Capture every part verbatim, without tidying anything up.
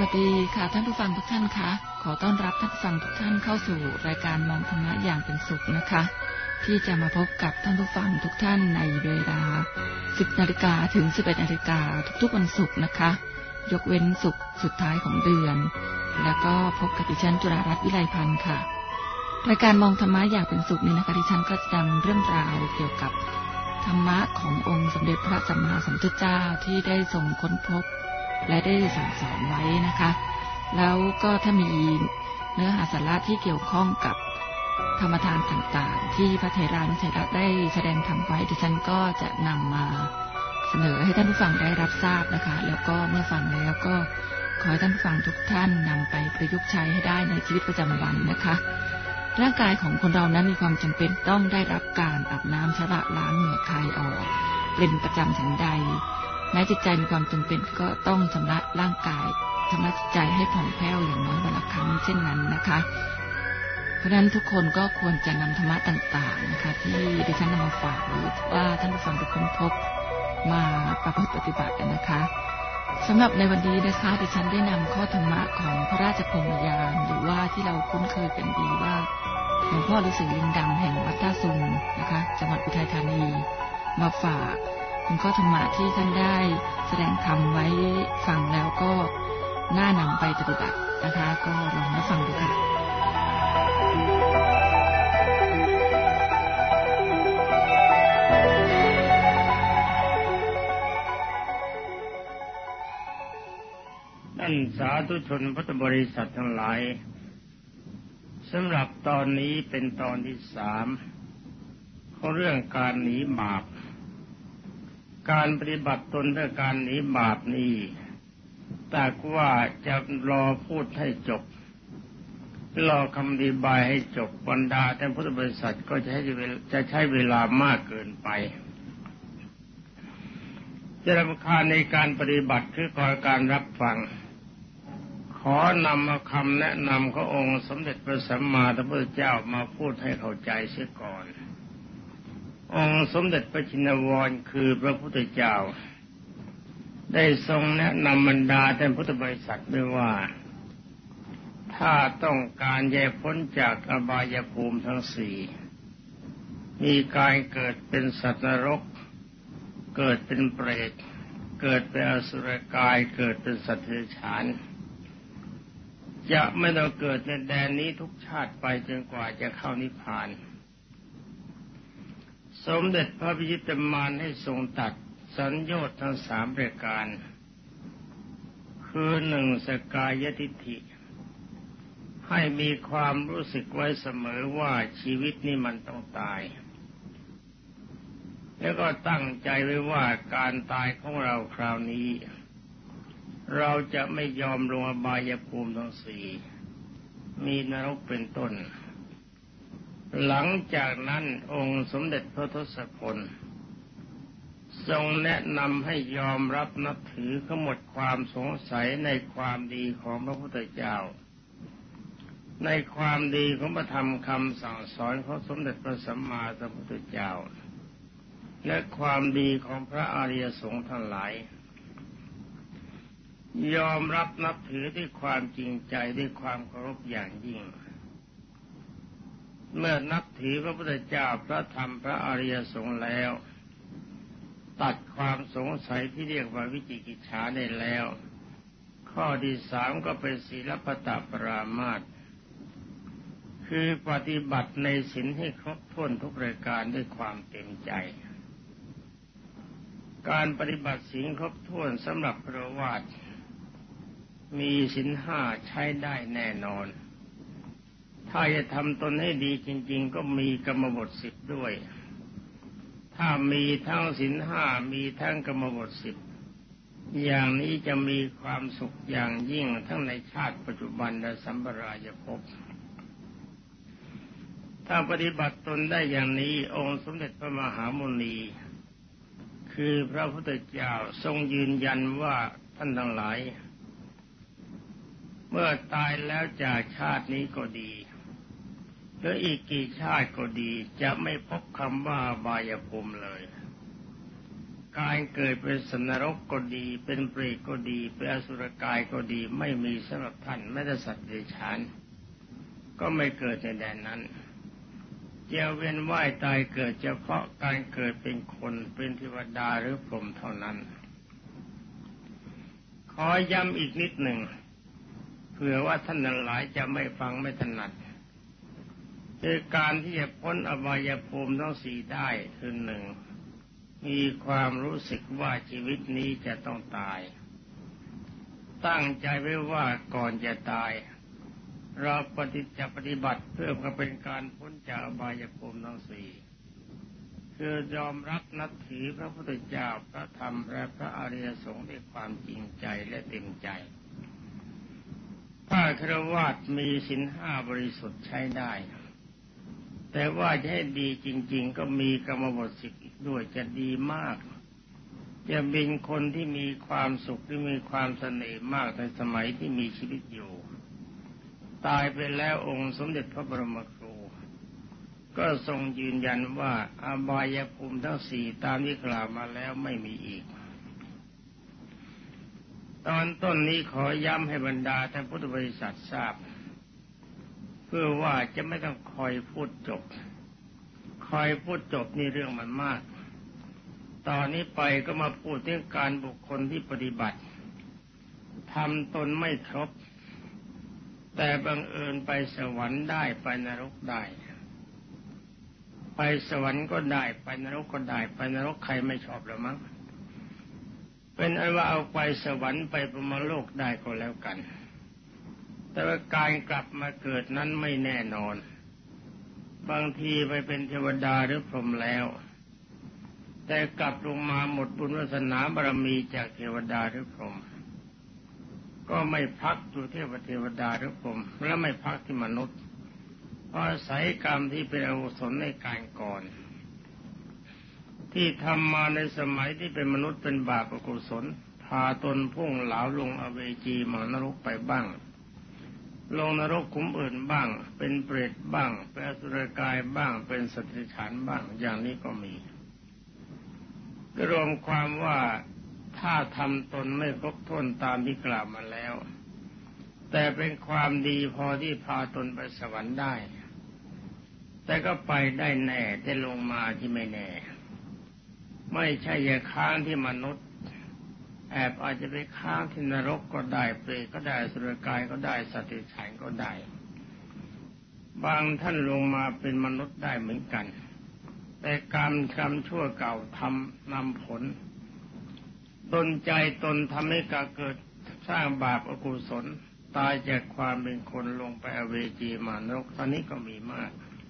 วัสดีค่ะท่านผู้ฟังทุกท่านคะขอต้อนรับท่านผู้ฟังทุกท่านเข้าสู่รายการมองธรรมะอย่างเป็นสุขนะคะที่จะมาพบกับท่านผู้ฟังทุกท่านในเวลา สิบนาฬิกา ถึง สิบเอ็ดนาฬิกา ทุกๆวันศุกร์นะคะยกเว้นศุกร์สุดท้ายของเดือนแล้วก็พบกับดิฉันจุฬารัตน์วิไลพันธ์ค่ะรายการมองธรรมะอย่างเป็นสุขนี้นะคะดิฉันก็จะนำเรื่องราวเกี่ยวกับธรรมะขององค์สมเด็จพระสัมมาสัมพุทธเจ้าที่ได้ทรงค้นพบและได้สั่งสอนไว้นะคะแล้วก็ถ้ามีเนื้อหาสาระที่เกี่ยวข้องกับธรรมทานต่างๆที่พระเถรานุเถระได้แสดงธรรมไว้ดิฉันก็จะนำมาเสนอให้ท่านผู้ฟังได้รับทราบนะคะแล้วก็เมื่อฟังแล้วก็ขอให้ท่านผู้ฟังทุกท่านนำไปประยุกต์ใช้ให้ได้ในชีวิตประจำวันนะคะร่างกายของคนเรานั้นมีความจำเป็นต้องได้รับการอาบน้ำชำระล้างเหงื่อคายออกเป็นประจำฉันใดแม้จิตใจมีความจำเป็นก็ต้องชำระร่างกายชำระจิตใจให้ผ่องแผ้วอย่างน้อยวันละครั้งเช่นนั้นนะคะเพราะฉะนั้นทุกคนก็ควรจะนำธรรมะต่างๆนะคะที่ดิฉันนำมาฝากหรือว่าท่านผู้ฟังไปค้นพบมาประพฤติปฏิบัตินะคะสำหรับในวันนี้นะคะดิฉันได้นำข้อธรรมะของพระราชพรหมยานหรือว่าที่เราคุ้นเคยกันดีว่าหลวงพ่อฤาษีลิงดำแห่งวัดท่าซุงนะคะจังหวัดอุทัยธานีมาฝากเป็นข้อธรรมะที่ท่านได้แสดงธรรมไว้ฟังแล้วก็น่านำไปปฏิบัตินะคะก็ลองมาฟังดูค่ะท่านสาธุชนพุทธบริษัททั้งหลายสำหรับตอนนี้เป็นตอนที่สามของเรื่องการหนีบาปการปฏิบัติตนเพื่อการหนีบาปนี้แต่ว่าจะรอพูดให้จบรอคำอธิบายให้จบบรรดาท่านพุทธบริษัทก็จะให้จะใช้เวลามากเกินไปจะรำคาญในการปฏิบัติคือคอยการรับฟังขอนำเอาคำแนะนำขององค์สมเด็จพระสัมมาสัมพุทธเจ้ามาพูดให้เข้าใจเสียก่อนองค์สมเด็จพระชินวรคือพระพุทธเจ้าได้ทรงแนะนำบรรดาท่านพุทธบริษัทด้วยว่าถ้าต้องการแยกพ้นจากอบายภูมิทั้งสี่มีการเกิดเป็นสัตว์นรกเกิดเป็นเปรตเกิดเป็นอสุรกายเกิดเป็นสัตว์เดรัจฉานจะไม่ต้องเกิดในแดนนี้ทุกชาติไปจนกว่าจะเข้านิพพานสมเด็จพระพิชิตมารให้ทรงตัดสัญโยชน์ทั้งสามประการคือหนึ่งสกายทิฏฐิให้มีความรู้สึกไว้เสมอว่าชีวิตนี้มันต้องตายแล้วก็ตั้งใจไว้ว่าการตายของเราคราวนี้เราจะไม่ยอมลงอบายภูมิทั้งสี่มีนรกเป็นต้นหลังจากนั้นองค์สมเด็จพระทศพลทรงแนะนำให้ยอมรับนับถือขมวดความสงสัยในความดีของพระพุทธเจ้าในความดีของพระธรรมคำสั่งสอนของสมเด็จพระสัมมาสัมพุทธเจ้าและความดีของพระอริยสงฆ์ทั้งหลายยอมรับนับถือด้วยความจริงใจด้วยความเคารพอย่างยิ่งเมื่อนับถือพระพุทธเจ้าพระธรรมพระอริยสงฆ์แล้วตัดความสงสัยที่เรียกว่าวิจิกิจฉาได้แล้วข้อที่สามก็เป็นศีลปตปรามาสคือปฏิบัติในศีลให้ครบถ้วนทุกประการด้วยความเต็มใจการปฏิบัติศีลครบถ้วนสำหรับฆราวาสมีศีลห้าใช้ได้แน่นอนถ้าจะทำตนให้ดีจริงๆก็มีกรรมบทสิบด้วยถ้ามีทั้งศีลห้ามีทั้งกรรมบทสิบอย่างนี้จะมีความสุขอย่างยิ่งทั้งในชาติปัจจุบันและสัมปรายภพถ้าปฏิบัติตนได้อย่างนี้องค์สมเด็จพระมหามุนีคือพระพุทธเจ้าทรงยืนยันว่าท่านทั้งหลายเมื่อตายแล้วจากชาตินี้ก็ดีหรืออีกกี่ชาติก็ดีจะไม่พบคำว่าอบายภูมิเลยการเกิดเป็นสัตว์นรกก็ดีเป็นเปรตก็ดีเป็นอสุรกายก็ดีไม่มีสำหรับท่านแม้แต่สัตว์เดรัจฉานก็ไม่เกิดในแดนนั้นจะเวียนว่ายตายเกิดเฉพาะการเกิดเป็นคนเป็นเทวดาหรือพรหมเท่านั้นขอย้ำอีกนิดหนึ่งเผื่อว่าท่านทั้งหลายจะไม่ฟังไม่ถนัดคือการที่จะพ้นอบายภูมิทั้งสี่ได้คือหนึ่งมีความรู้สึกว่าชีวิตนี้จะต้องตายตั้งใจไว้ว่าก่อนจะตายเราปฏิจะปฏิบัติเพื่อเป็นการพ้นจากอบายภูมิทั้งสี่คือยอมรับนับถือพระพุทธเจ้าพระธรรมและพระอริยสงฆ์ด้วยความจริงใจและเต็มใจถ้าฆราวาสมีศีลห้าบริสุทธิ์ใช้ได้แต่ว่าจะให้ดีจริงๆก็มีกรรมบทสิบอีกด้วยจะดีมากจะเป็นคนที่มีความสุขที่มีความเสน่ห์มากในสมัยที่มีชีวิตอยู่ตายไปแล้วองค์สมเด็จพระบรมครูก็ทรงยืนยันว่าอบายภูมิทั้งสี่ตามที่กล่าวมาแล้วไม่มีอีกตอนต้นนี้ขอย้ำให้บรรดาท่านพุทธบริษัททราบเพื่อว่าจะไม่ต้องคอยพูดจบคอยพูดจบนี่เรื่องมันมากตอนนี้ไปก็มาพูดถึงการบุคคลที่ปฏิบัติทำตนไม่ครบแต่บังเอิญไปสวรรค์ได้ไปนรกได้ไปสวรรค์ก็ได้ไปนรกก็ได้ไปนรกใครไม่ชอบหรือมั้งเป็นอันว่าเอาไปสวรรค์ไปพรหมโลกได้ก็แล้วกันแต่ว่าการกลับมาเกิดนั้นไม่แน่นอนบางทีไปเป็นเทวดาหรือพรหมแล้วแต่กลับลงมาหมดบุญวาสนาบารมีจากเทวดาหรือพรหมก็ไม่พักอยู่เทวเทวดาหรือพรหมและไม่พักที่มนุษย์เพราะอาศัยกรรมที่เป็นอกุศลในการก่อนที่ทำมาในสมัยที่เป็นมนุษย์เป็นบาปอกุศลพาตนพุ่งเหลาลงอเวจีมานรกไปบ้างลงนรกขุมอื่นบ้างเป็นเปรตบ้างเป็นอสุรกายบ้างเป็นสัตว์เดรัจฉานบ้างอย่างนี้ก็มีก็รวมความว่าถ้าทำตนไม่ครบถ้วนตามที่กล่าวมาแล้วแต่เป็นความดีพอที่พาตนไปสวรรค์ได้แต่ก็ไปได้แน่แต่ลงมาที่ไม่แน่ไม่ใช่อย่าค้างที่มนุษย์แอบอาจจะไปค้างที่นรกก็ได้เปรตก็ได้อสุรกายก็ได้สัตว์เดรัจฉานก็ได้บางท่านลงมาเป็นมนุษย์ได้เหมือนกันแต่กรรมกรรมชั่วเก่าทำนำผลดลใจตนทำให้กเกิดสร้างบาปอกุศลตายจากความเป็นคนลงไปอเวจีมานรกตอนนี้ก็มีมาก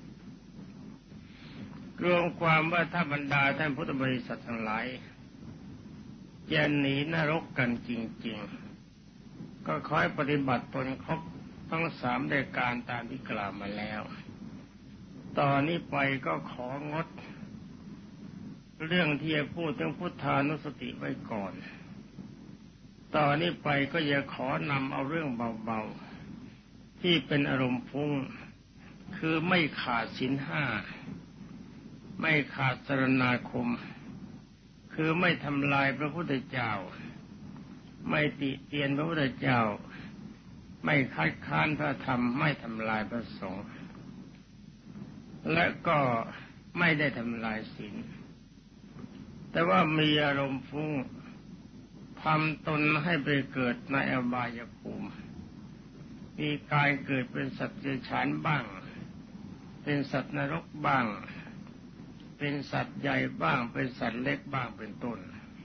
รวมความว่าถ้าบรรดาท่านพุทธบริษัททั้งหลายจะหนีนรกกันจริงๆก็ขอให้ปฏิบัติตนครบทั้งสามรายการตามที่กล่าวมาแล้วตอนนี้ไปก็ของดเรื่องที่จะพูดถึงพุทธานุสติไว้ก่อนตอนนี้ไปก็จะขอนำเอาเรื่องเบาๆที่เป็นอารมณ์ฟุ้งคือไม่ขาดศีลห้าไม่ขาดสรณาคมคือไม่ทำลายพระพุทธเจ้าไม่ติเตียนพระพุทธเจ้าไม่คัดค้านพระธรรมไม่ทำลายพระสงฆ์และก็ไม่ได้ทำลายศีลแต่ว่ามีอารมณ์ฟุ้งทำตนให้ไปเกิดในอบายภูมิมีกายเกิดเป็นสัตว์เดรัจฉานบ้างเป็นสัตว์นรกบ้างเป็นสัตว์ใหญ่บ้างเป็นสัตว์เล็กบ้างเป็นต้น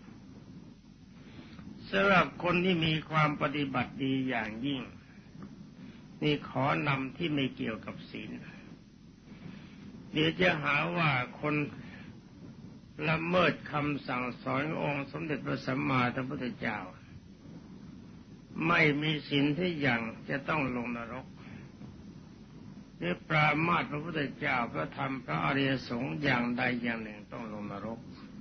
สำหรับคนที่มีความปฏิบัติดีอย่างยิ่งนี่ขอนำที่ไม่เกี่ยวกับศีลเดี๋ยวจะหาว่าคนละเมิดคำสั่งสอนองค์สมเด็จพระสัมมาสัมพุทธเจ้าไม่มีศีลที่อย่างจะต้องลงนรกหรือปรามาสพระพุทธเจ้าพระธรรมพระอริยสงฆ์อย่างใดอย่างหนึ่งต้องลงนรก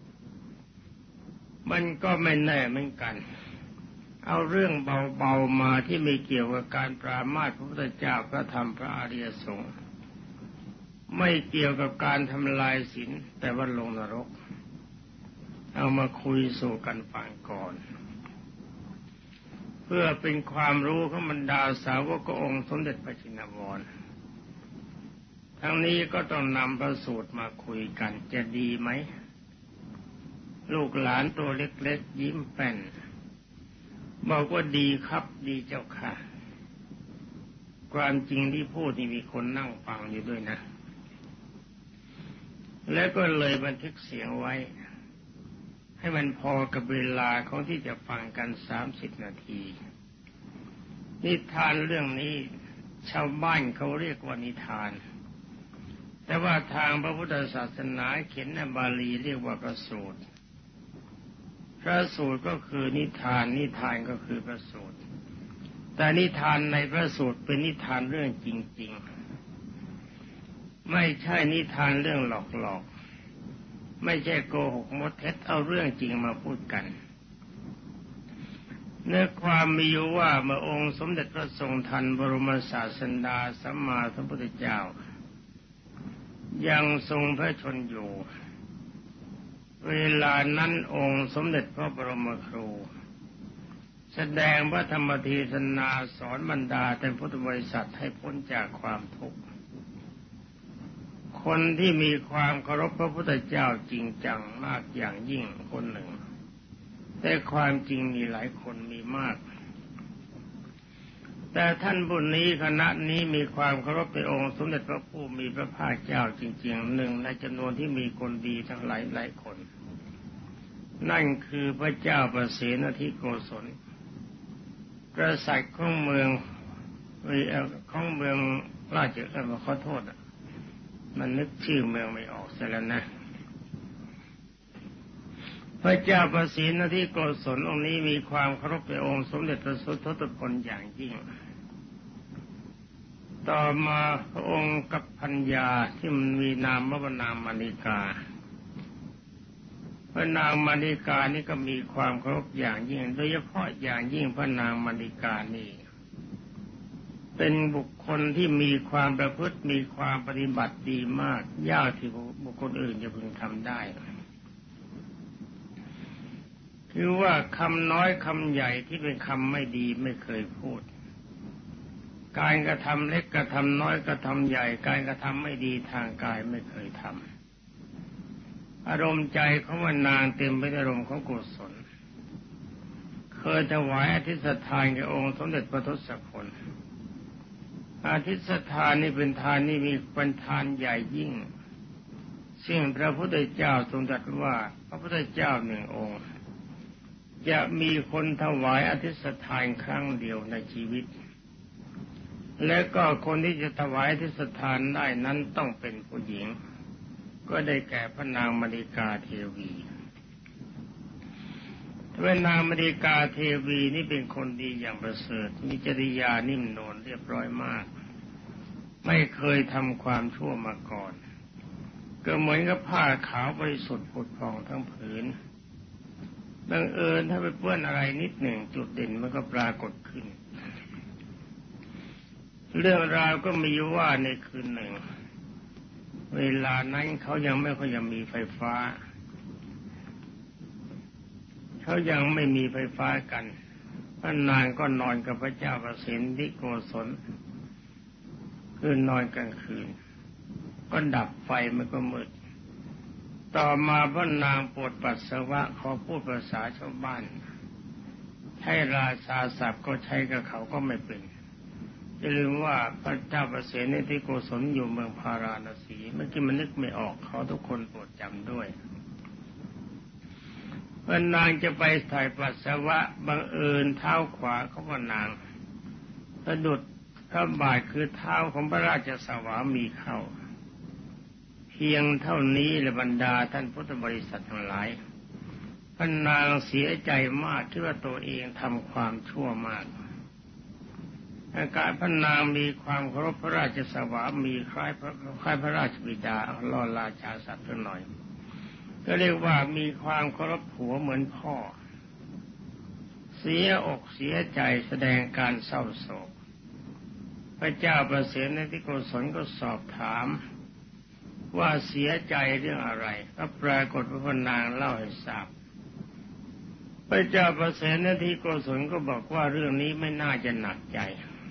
มันก็ไม่แน่เหมือนกันเอาเรื่องเบาๆมาที่ไม่เกี่ยวกับการปรามาสพระพุทธเจ้าพระธรรมพระอริยสงฆ์ไม่เกี่ยวกับการทำลายศีลแต่ว่าลงนรกเอาเอามาคุยสู่กันฟังก่อนเพื่อเป็นความรู้ของบรรดาสาวกองค์สมเด็จพระชินวรทั้งนี้ก็ต้องนำพระสูตรมาคุยกันจะดีไหมลูกหลานตัวเล็กๆยิ้มแป้นบอกว่าดีครับดีเจ้าค่ะความจริงที่พูดนี่มีคนนั่งฟังอยู่ด้วยนะแล้วก็เลยบันทึกเสียงไว้ให้มันพอกับเวลาของที่จะฟังกันสามสิบนาทีนิทานเรื่องนี้ชาวบ้านเขาเรียกว่านิทานแต่ว่าทางพระพุทธศาสนาเขียนในบาลีเรียกว่าพระสูตรพระสูตรก็คือนิทานนิทานก็คือพระสูตรแต่นิทานในพระสูตรเป็นนิทานเรื่องจริงๆไม่ใช่นิทานเรื่องหลอกๆไม่ใช่โกหกมดเท็จเอาเรื่องจริงมาพูดกันเนื้อความมีอยู่ว่าเมื่อองค์สมเด็จพระทรงทันบรมศาสดาสัมมาสัมพุทธเจ้ายังทรงพระชนอยู่เวลานั้นองค์สมเด็จพระบรมครูแสดงพระธรรมเทศนาสอนบรรดาท่านพุทธบริษัทให้พ้นจากความทุกข์คนที่มีความเคารพพระพุทธเจ้าจริงจังมากอย่างยิ่งคนหนึ่งแต่ความจริงมีหลายคนมีมากแต่ท่านบุญนี้คณะนี้มีความเคารพในองค์สมเด็จพระผู้มีพระภาคเจ้าจริงๆหนึ่งในจำนวนที่มีคนดีทั้งหลายหลายคนนั่นคือพระเจ้าประเสนทิโกศลกษัตริย์ของเมืองของเมืองราชเออขอโทษอ่ะมันนึกชื่อเมืองไม่ออกซะแล้วนะพระเจ้าประสิทธิทิโกศลองค์นี้มีความเคารพในองค์สมเด็จพระสุทธพลอย่างยิ่งต่อมาพระองค์กับพัญญาที่มันมีนามว่านางมณิกาพระนางมณิกานี่ก็มีความเคารพอย่างยิ่งโดยเฉพาะอย่างยิ่งพระนางมณิกานี่เป็นบุคคลที่มีความประพฤติมีความปฏิบัติดีมากยากที่บุคคลอื่นจะพึงทำได้คือว่าคำน้อยคำใหญ่ที่เป็นคำไม่ดีไม่เคยพูดการกระทำเล็กกระทำน้อยกระทำใหญ่การกระทำไม่ดีทางกายไม่เคยทำอารมณ์ใจของนางเต็มไปด้วยอารมณ์ของกุศลเคยถวายอธิษฐานแก่องค์สมเด็จพระทศพลอธิษฐานนี่เป็นทานนี่มีเป็นทานใหญ่ยิ่งซึ่งพระพุทธเจ้าทรงตรัสว่าพระพุทธเจ้าหนึ่งองค์จะมีคนถวายอธิษฐานครั้งเดียวในชีวิตและก็คนที่จะถวายอธิษฐานได้นั้นต้องเป็นผู้หญิงก็ได้แก่พระนางมณิกาเทวีพระนางมณิกาเทวีนี่เป็นคนดีอย่างประเสริฐมีจริยานิ่มนวลเรียบร้อยมากไม่เคยทำความชั่วมาก่อนก็เหมือนกับผ้าขาวบริสุทธิ์ผุดผ่องทั้งผืนบังเอิญถ้าไปเปื้อนอะไรนิดหนึ่งจุดเด่นมันก็ปรากฏขึ้นเรื่องราวก็มีว่าในคืนหนึ่งเวลานั้นเขายังไม่ค่อยจะมีไฟฟ้าเขายังไม่มีไฟฟ้ากันพระนางก็นอนกับพระเจ้าประสิทธิโกศลคืนนอนกลางคืนก็ดับไฟมันก็มืดต่อมาพระนางปวดปัสสาวะขอพูดภาษาชาวบ้านใช้ราชาศัพท์ก็ใช้กับเขาก็ไม่เป็นอย่าลืมว่าพระเจ้าประเสนทิโกศลอยู่เมืองพาราณสีเมื่อกี้มันนึกไม่ออกเขาทุกคนโปรดจำด้วยพระนางจะไปถ่ายปัสสาวะบังเอิญเท้าขวาของพระนางสะดุดพระบาทคือเท้าของพระราชสวามีเข้าเพียงเท่านี้และบรรดาท่านพุทธบริษัททั้งหลายพระนางเสียใจมากที่ว่าตัวเองทำความชั่วมากอาการพระนางมีความเคารพพระราชสวามีคล้ายพระคล้ายพระราชบิดาล่อราชาศัพท์หน่อยก็เรียกว่ามีความเคารพผัวเหมือนพ่อเสียอกเสียใจแสดงการเศร้าโศกพระเจ้าประเสนทิโกศลก็สอบถามว่าเสียใจเรื่องอะไรก็ปรากฏว่าพระนางเล่าให้ทราบพระเจ้าประเสนที่โกศลก็บอกว่าเรื่องนี้ไม่น่าจะหนักใจ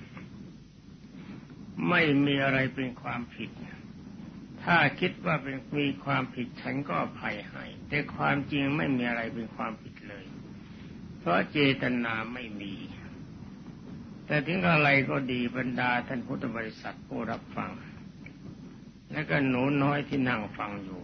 ไม่มีอะไรเป็นความผิดถ้าคิดว่าเป็นมีความผิดฉันก็อภัยให้แต่ความจริงไม่มีอะไรเป็นความผิดเลยเพราะเจตนาไม่มีแต่ถึงอะไรก็ดีบรรดาท่านพุทธบริษัทผู้รับฟังและก็หนูน้อยที่นั่งฟังอยู่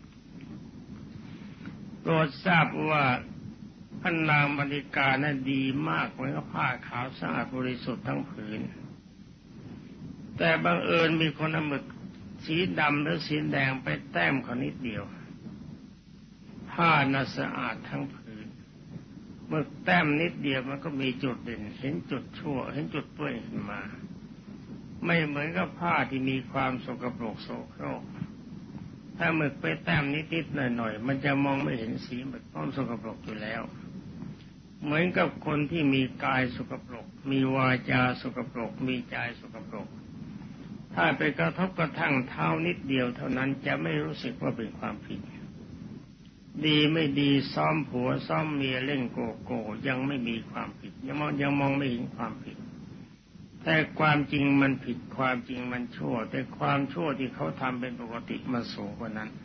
โปรดทราบว่าพระนางมณิกานั้นดีมากเหมือนกับผ้าขาวสะอาดบริสุทธิ์ทั้งผืนแต่บังเอิญมีคนเอาหมึกสีดำหรือสีแดงไปแต้มเขานิดเดียวผ้าน่ะสะอาดทั้งผืนหมึกแต้มนิดเดียวมันก็มีจุดเด่นเห็นจุดชั่วเห็นจุดเปื้อนขึ้นมาไม่เหมือนกับผ้าที่มีความสกปรกโสโครกถ้าหมึกไปแต้มนิดๆหน่อยๆมันจะมองไม่เห็นสีหมึกเพราะสกปรกอยู่แล้วเหมือนกับคนที่มีกายสกปรกมีวาจาสกปรกมีใจสกปรกถ้าไปกระทบกระทั่งเท้านิดเดียวเท่านั้นจะไม่รู้สึกว่าเป็นความผิดดีไม่ดีซ้อมผัวซ้อมเมียเล่นโกโก้ยังไม่มีความผิดยังมองยังมองไม่เห็นความผิดแต่ความจริงมันผิดความจริงมันชั่วแต่ความชั่วที่เขาทำเป็นปกติมันสูงกว่านั้น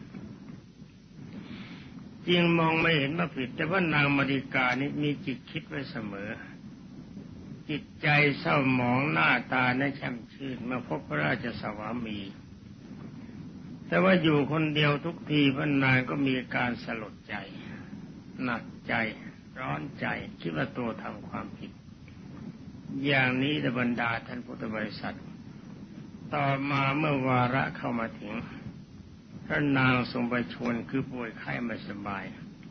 จริงมองไม่เห็นว่าผิดแต่ว่านางมณิกานี่มีจิตคิดไว้เสมอจิตใจเศร้าหมองหน้าตาในแช่มชื่นเมื่อพบพระราชสวามีแต่ว่าอยู่คนเดียวทุกทีพระนางก็มีการสลดใจหนักใจร้อนใจคิดว่าตัวทำความผิดอย่างนี้ในบรรดาท่านพุทธบริษัทต่อมาเมื่อวาระเข้ามาถึงพระนางทรงประชวรคือป่วยไข้ไม่สบาย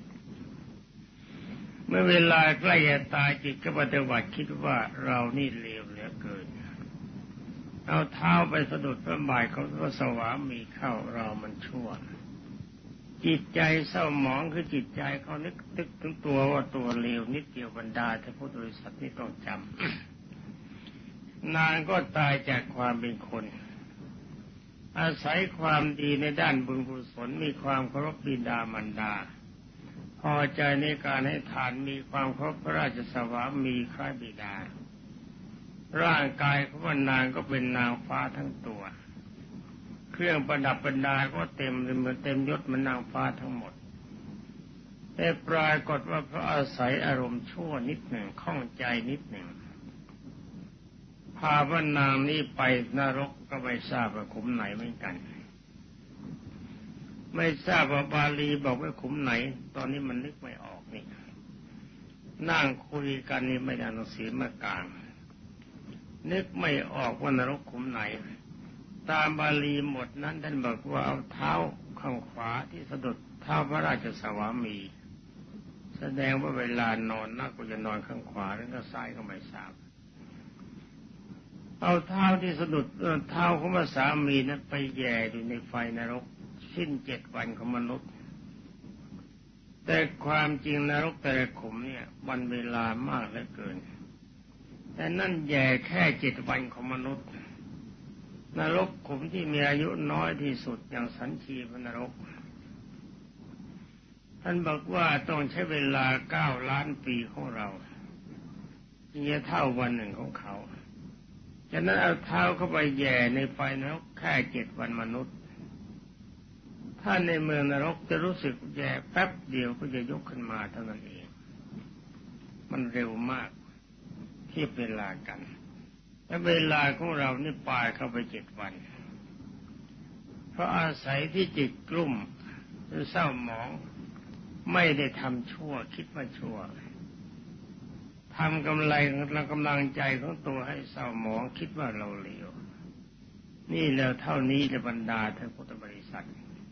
เมื่อเวลาใกล้จะตายจิตก็ปฏิวัติคิดว่าเรานี่เลวเหลือเกินเอาเท้าไปสะดุดพระบาทของพระสวามีเข้าเรามันชั่วจิตใจเศร้าหมองคือจิตใจเขานึกตึกถึงตัวว่าตัวเลวนิดเดียวบรรดาท่านพุทธบริษัทนี่ต้องจำนางก็ตายจากความเป็นคนอาศัยความดีในด้านบุญกุศลมีความเคารพบิดามารดาพอใจในการให้ทานมีความเคารพพระราชสวามีคล้ายบิดาร่างกายของนางก็เป็นนางฟ้าทั้งตัวเครื่องประดับบรรดาก็เต็มเหมือนเต็มยศเหมือนนางฟ้าทั้งหมดแต่ปรากฏว่าเพราะอาศัยอารมณ์ชั่วนิดหนึ่งข้องใจนิดหนึ่งพาพระนางนี้ไปนรกก็ไม่ทราบว่าขุมไหนเหมือนกันไม่ทราบว่าบาลีบอกว่าขุมไหนตอนนี้มันนึกไม่ออกนี่นั่งคุยกันนี่ไม่ได้หนังสือมากลางนึกไม่ออกว่านรกขุมไหนตามบาลีหมดนั้นท่านบอกว่าเอาเท้าข้างขวาที่สะดุดเท้าพระราชสวามีแสดงว่าเวลานอนนักก็จะนอนข้างขวาแล้วก็ซ้ายก็ไม่ทราบเอาเท้าที่สะดุดเท้าของพระสามีนั้นไปแย่อยู่ในไฟนรกสิ้นเจ็ดวันของมนุษย์แต่ความจริงนรกแต่ละขุมเนี่ยวันเวลามากเหลือเกินแต่นั่นแย่แค่เจ็ดวันของมนุษย์นรกขุมที่มีอายุน้อยที่สุดอย่างสันชีพนรกท่านบอกว่าต้องใช้เวลาเก้าล้านปีของเราจึงจะเท่าวันหนึ่งของเขาฉะนั้นเอาเท้าเข้าไปแย่ในไฟนรกแค่เจ็ดวันมนุษย์ถ้าในเมืองนรกจะรู้สึกแย่แป๊บเดียวก็จะยกขึ้นมาเท่านั้นเองมันเร็วมากเทียบเวลากันและเวลาของเรานี่ปาเข้าไปเจ็ดวันเพราะอาศัยที่จิตกลุ่มหรือเศร้าหมองไม่ได้ทำชั่วคิดว่าชั่วทำกำไรกำลังใจของตัวให้เศร้าหมองคิดว่าเราเลวนี่แล้วเท่านี้จะบรรดาท่านพุทธบริษัท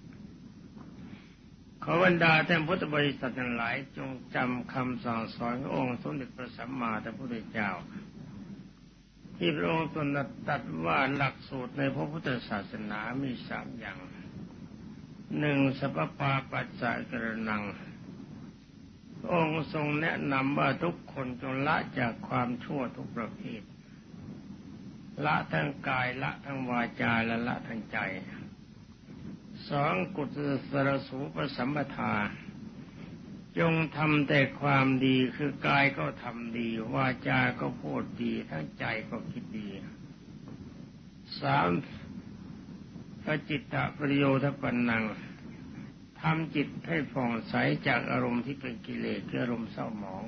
ขอบรรดาท่านพุทธบริษัททั้งหลายจงจำคำสั่งสอนขององค์สมเด็จพระสัมมาสัมพุทธเจ้าที่พระองค์ตรัสว่าหลักสูตรในพระพุทธศาสนามีสามอย่างหนึ่งสัพพปาปัสสะกรณังองค์ทรงแนะนำว่าทุกคนจงละจากความชั่วทุกประเภทละทั้งกายละทั้งวาจาและละทั้งใจสองกุศลสูปสัมปทาจงทำแต่ความดีคือกายก็ทำดีวาจาก็พูดดีทั้งใจก็คิดดีสามพระจิตตประโยชน์ปัญญังทำจิตให้ผ่องใสจากอารมณ์ที่เป็นกิเลสคืออารมณ์เศร้าหมอง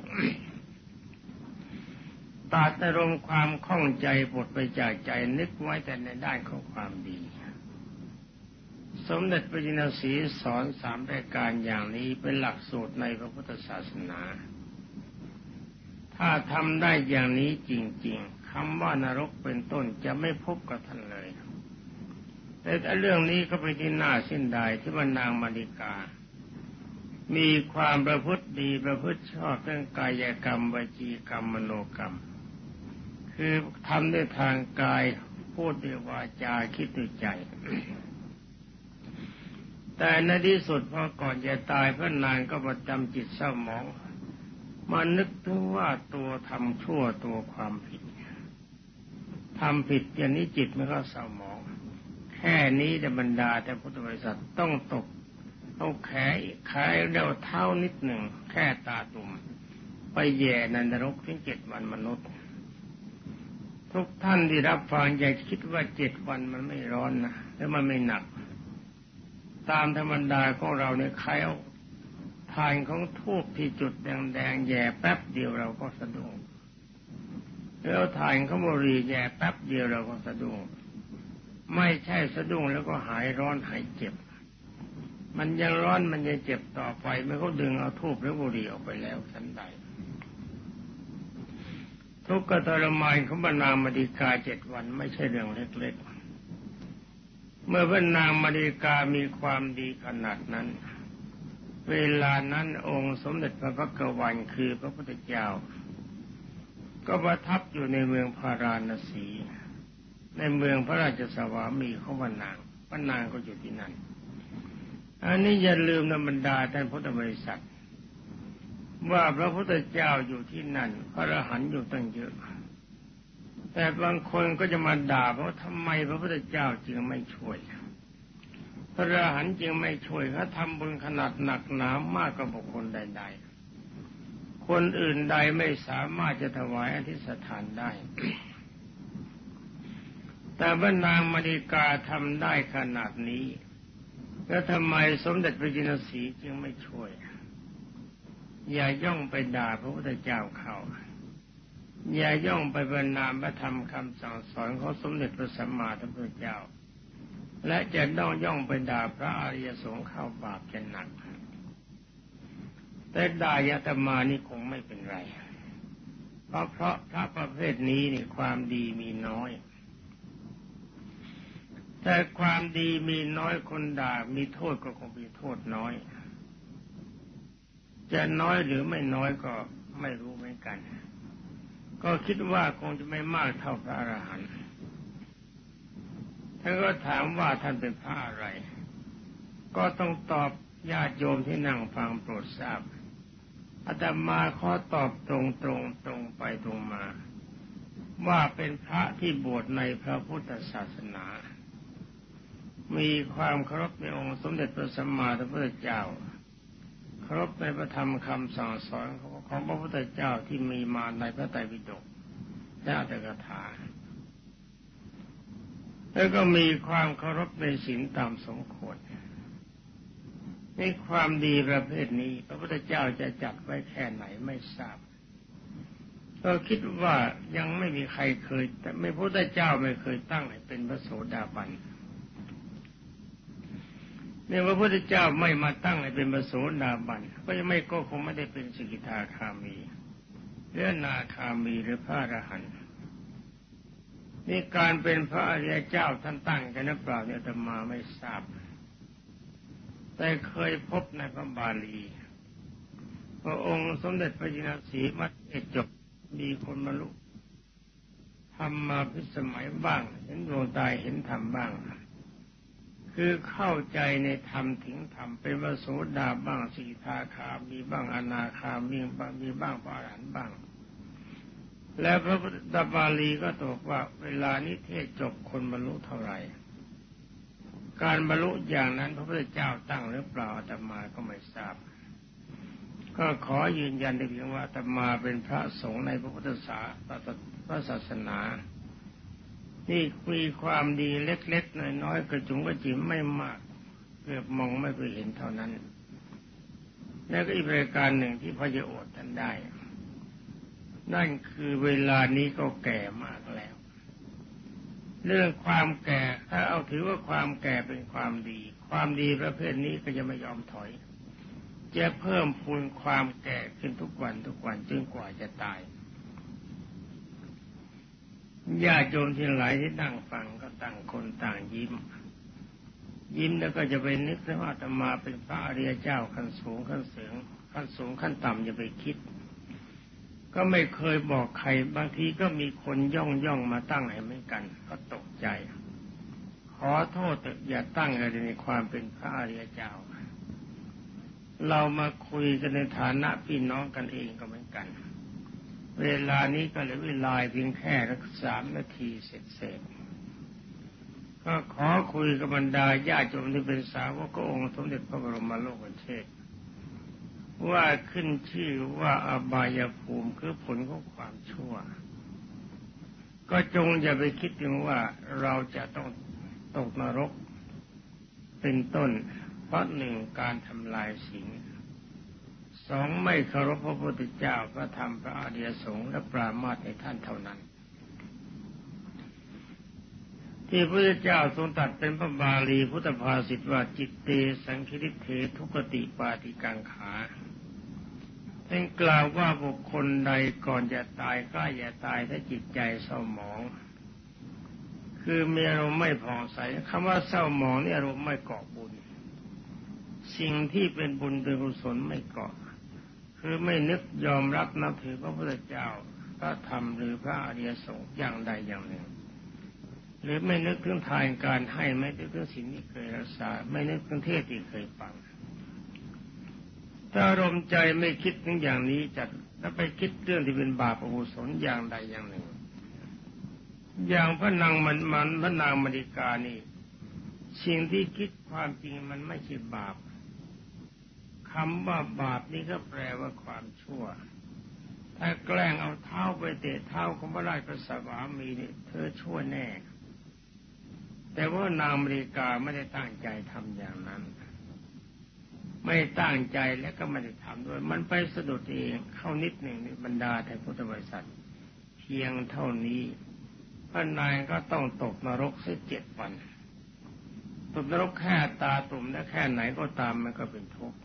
ตัดอารมณ์ความข้องใจปลดไปจากใจนึกไว้แต่ในด้านของความดีสมเด็จพระจินสีสอนสามรายการอย่างนี้เป็นหลักสูตรในพระพุทธศาสนาถ้าทำได้อย่างนี้จริงๆคำว่านรกเป็นต้นจะไม่พบกับท่านเลยแต่เรื่องนี้ก็เป็นที่น่าเสียดายที่ว่านางมาริกามีความประพฤติดีประพฤติชอบเรื่องกายกรรมวจีกรรมมโนกรรมคือทำด้วยทางกายพูดด้วยวาจาคิดด้วยใจ แต่ในที่สุดพอก่อนจะตายพระนางก็ประจำจิตเศร้าหมองมานึกถึงว่าตัวทำชั่วตัวความผิดทำผิดอย่างนี้จิตมันก็เศร้าหมองแค่นี้แต่บรรดาแต่พุทธบริษัทต้องตกเอาแขนขาเดียวเท้านิดหนึ่งแค่ตาตุ่มไปแย่ในนรกถึงเจ็ดวันมนุษย์ทุกท่านที่รับฟังอย่าคิดว่าเจ็ดวันมันไม่ร้อนนะและมันไม่หนักตามธรรมดาของเราเนี่ยใครเอาทานของทูบที่จุดแดงๆแย่แป๊บเดียวเราก็สะดุ้งแล้วทานของบุหรี่แย่แป๊บเดียวเราก็สะดุ้งไม่ใช่สะดุ้งแล้วก็หายร้อนหายเจ็บมันยังร้อนมันยังเจ็บต่อไปเมื่อเขาดึงเอาทูบหรือบุหรี่ออกไปแล้วฉันใดทุกข์ทรมานของพระนางมาริกาเจ็ดวันไม่ใช่เรื่องเล็กๆเมื่อพระนางมาริกามีความดีขนาดนั้นเวลานั้นองค์สมเด็จพระพักวันคือพระพุทธเจ้าก็ประทับอยู่ในเมืองพาราณสีในเมืองพระราชสวามีของพระนางพระนางก็อยู่ที่นั่นอันนี้อย่าลืมนะบรรดาท่านพุทธบริษัทว่าพระพุทธเจ้าอยู่ที่นั่นพระอรหันต์อยู่ตั้งเยอะแต่บางคนก็จะมาด่าเพราะทำไมพระพุทธเจ้าจึงไม่ช่วยพระอรหันต์จึงไม่ช่วยเขาทำบุญขนาดหนักหนามากกว่าบุคคลใดๆคนอื่นใดไม่สามารถจะถวายอธิษฐานได้ แต่พระนางมาริกาทำได้ขนาดนี้แล้วทำไมสมเด็จพระจินสีจึงไม่ช่วยอย่าย่องไปด่าพระพุทธเจ้าเขาอย่าย่องไปประณามพระธรรมคำสั่งสอนของสมเด็จพระสัมมาสัมพุทธเจ้าและจะต้องย่องไปด่าพระอริยสงฆ์เข้าบาปจะหนักแต่ด่าอาตมานี่คงไม่เป็นไรเพราะเพราะพระประเภทนี้นี่ความดีมีน้อยแต่ความดีมีน้อยคนด่ามีโทษก็คงมีโทษน้อยจะน้อยหรือไม่น้อยก็ไม่รู้เหมือนกันก็คิดว่าคงจะไม่มากเท่าพระอรหันต์ท่านก็ถามว่าท่านเป็นพระอะไรก็ต้องตอบญาติโยมที่นั่งฟังโปรดทราบอาตมาขอตอบตรงตรงตรงไปตรงมาว่าเป็นพระที่บวชในพระพุทธศาสนามีความเคารพในองค์สมเด็จพระสัมมาสัมพุทธเจ้าเคารพในพระธรรมคำสั่งสอนของพระพุทธเจ้าที่มีมาในพระไตรปิฎกและอัตถกถาแล้วก็มีความเคารพในศีลตามสมควรในความดีประเภทนี้พระพุทธเจ้าจะจัดไว้แค่ไหนไม่ทราบก็คิดว่ายังไม่มีใครเคยแต่ไม่พระพุทธเจ้าไม่เคยตั้งให้เป็นพระโสดาบันเนี่ยพระพุทธเจ้าไม่มาตั้งให้เป็นพระโสดาบันก็จะไม่ก็คงไม่ได้เป็นสกิทาคามีหรืออนาคามีหรือพระอรหันต์นี่การเป็นพระอริยเจ้าท่านตั้งกันหรือเปล่าเนี่ยอาตมาไม่ทราบแต่เคยพบในพระบาลีพระองค์สมเด็จพระจินสีมัดเอจบมีคนบรรลุธรรมมาพิสมัยบ้างเห็นดวงตาเห็นธรรมบ้างคือเข้าใจในธรรมถึงธรรมเป็นพระโสดาบ้างสีทาคามีบ้างอนาคามีบ้างมีบ้างพระอรหันต์บ้างแล้วพระพุทธบาลีก็ตรัสว่าเวลานี้เทศจบคนบรรลุเท่าไหร่การบรรลุอย่างนั้นพระพุทธเจ้าตั้งหรือเปล่าอาตมาก็ไม่ทราบก็ขอยืนยันได้เพียงว่าอาตมาเป็นพระสงฆ์ในพระพุทธศาสพระศาสนาที่มีความดีเล็กๆน้อยๆกระจุงกระจิ๋มไม่มากเกือบมองไม่เคยเห็นเท่านั้นแล้วก็อีกรายการหนึ่งที่พระจะอดท่านได้นั่นคือเวลานี้ก็แก่มากแล้วเรื่องความแก่ถ้าเอาถือว่าความแก่เป็นความดีความดีประเภทนี้ก็จะไม่ยอมถอยจะเพิ่มพูนความแก่ขึ้นทุกวันทุกวันจนกว่าจะตายญาติโยมที่หลายที่นั่งฟังก็ต่างคนต่างยิ้มยิ้มแล้วก็จะไปนึกว่าอาตมาเป็นพระอริยเจ้าขั้นสูงขั้นเสูงขั้นสูงขั้นต่ำอย่าไปคิดก็ไม่เคยบอกใครบางทีก็มีคนย่องย่องมาตั้งให้เหมือนกันก็ตกใจขอโทษแต่อย่าตั้งอะไรในความเป็นพระอริยเจ้าเรามาคุยกันในฐานะพี่น้องกันเองก็เหมือนกันเวลานี้ก็เหลือเวลาเพียงแค่สักสามนาทีเสร็จๆก็ขอคุยกับบรรดาญาติโยมที่เป็นสาวกองค์สมเด็จพระบรมโลกเชษฐ์ว่าขึ้นชื่อว่าอบายภูมิคือผลของความชั่วก็จงอย่าไปคิดถึงว่าเราจะต้องตกนรกเป็นต้นเพราะหนึ่งการทำลายศีลสองไม่เคารพพระพุทธเจ้าพระธรรมพระอริยสงฆ์และปรามาสในท่านเท่านั้นที่พระพุทธเจ้าทรงตรัสเป็นพระบาลีพุทธภาษิตว่าจิตเตสังคิริเถทุกติปาติกังขาเป็นกล่าวว่าบุคคลใดก่อนจะตายใกล้จะตายถ้าจิตใจเศร้าหมองคือมีอารมณ์ไม่ผ่องใสคำว่าเศร้าหมองนี่อารมณ์ไม่เกาะบุญสิ่งที่เป็นบุญเป็นกุศลไม่เกาะคือไม่นึกยอมรับนับถือพระพุทธเจ้าพระธรรมหรือพระอริยสงฆ์อย่างใดอย่างหนึ่งหรือไม่นึกถึงทานการให้ไม่นึกถึงศีลที่เคยรักษาไม่นึกถึงเทศที่เคยฟังถ้าอารมณ์ใจไม่คิดถึงอย่างนี้จัดแล้วไปคิดเรื่องที่เป็นบาปอกุศลอย่างใดอย่างหนึ่งอย่างพระนางมันมันพระนางมณิกานี่สิ่งที่คิดความจริงมันไม่ใช่บาปคำว่าบาปนี่ก็แปลว่าความชั่วถ้าแกล้งเอาเท้าไปเตะเท้าของพระราชสวามีนี่เธอชั่วแน่แต่ว่านางมณิกาไม่ได้ตั้งใจทำอย่างนั้นไม่ตั้งใจและก็ไม่ได้ทำด้วยมันไปสะดุดเองเข้านิดหนึ่งในบรรดาแต่พุทธบริษัทเพียงเท่านี้พระนายก็ต้องตกนรกสักเจ็ดวันตกนรกแค่ตาตุ่มและแค่ไหนก็ตามมันก็เป็นทุกข์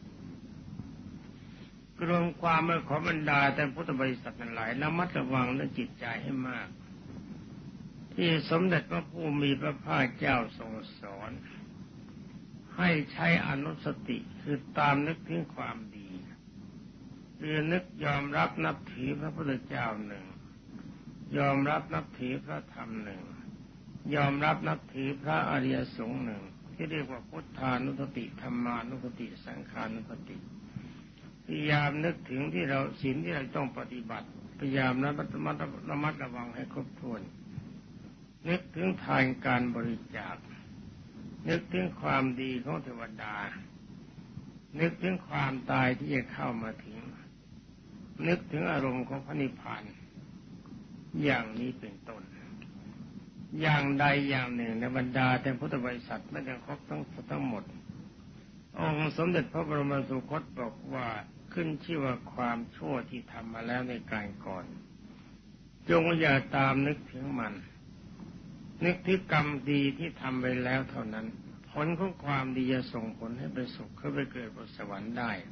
รวมความมาขอบรรดาแต่พุทธบริษัททั้งหลายระมัดระวังเรื่องจิตใจให้มากที่สมเด็จพระผู้มีพระภาคเจ้าทรงสอนให้ใช้อนุสติคือตามนึกถึงความดีคือนึกยอมรับนับถือพระพุทธเจ้าหนึ่งยอมรับนับถือพระธรรมหนึ่งยอมรับนับถือพระอริยสงฆ์หนึ่งที่เรียกว่าพุทธานุสติธรรมานุสติสังฆานุสติพยายามนึกถึงที่เราศีลที่เราต้องปฏิบัติพยายามระมัดระมัดระวังให้ครบถ้วนนึกถึงทานการบริจาคนึกถึงความดีของเทวดานึกถึงความตายที่จะเข้ามาถึงนึกถึงอารมณ์ของพระนิพพานอย่างนี้เป็นต้นอย่างใดอย่างหนึ่งในบรรดาแต่พุทธบริษัทไม่ได้ครบทั้งทั้งหมดองค์สมเด็จพระบรมสุคตบอกว่าขึ้นชื่อว่าความชั่วที่ทำมาแล้วในการก่อนจงอย่าตามนึกถึงมันนึกถึงกรรมดีที่ทำไปแล้วเท่านั้นผลของความดีจะส่งผลให้ไปสุขขึ้นไปเกิดบนสวรรค์ได้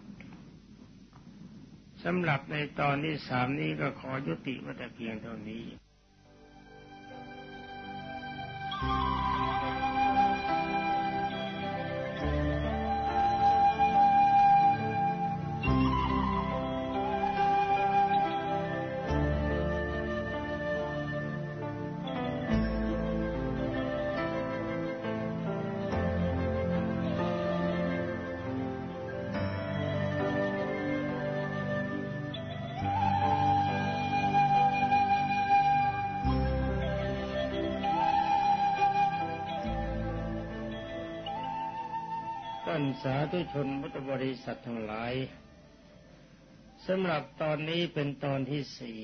สำหรับในตอนที่สามนี้ก็ขอยุติไว้แต่เพียงเท่านี้ ท่านสาธุชนพุทธบริษัททั้งหลายสำหรับตอนนี้เป็นตอนที่สี่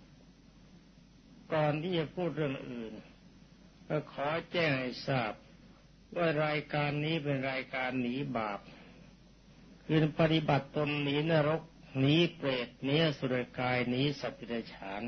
ก่อนที่จะพูดเรื่องอื่นก็ขอแจ้งให้ทราบว่ารายการนี้เป็นรายการหนีบาปคือปฏิบัติตนหนีนรกหนีเปรตหนีอสุรกายหนีสัตว์เดรัจฉาน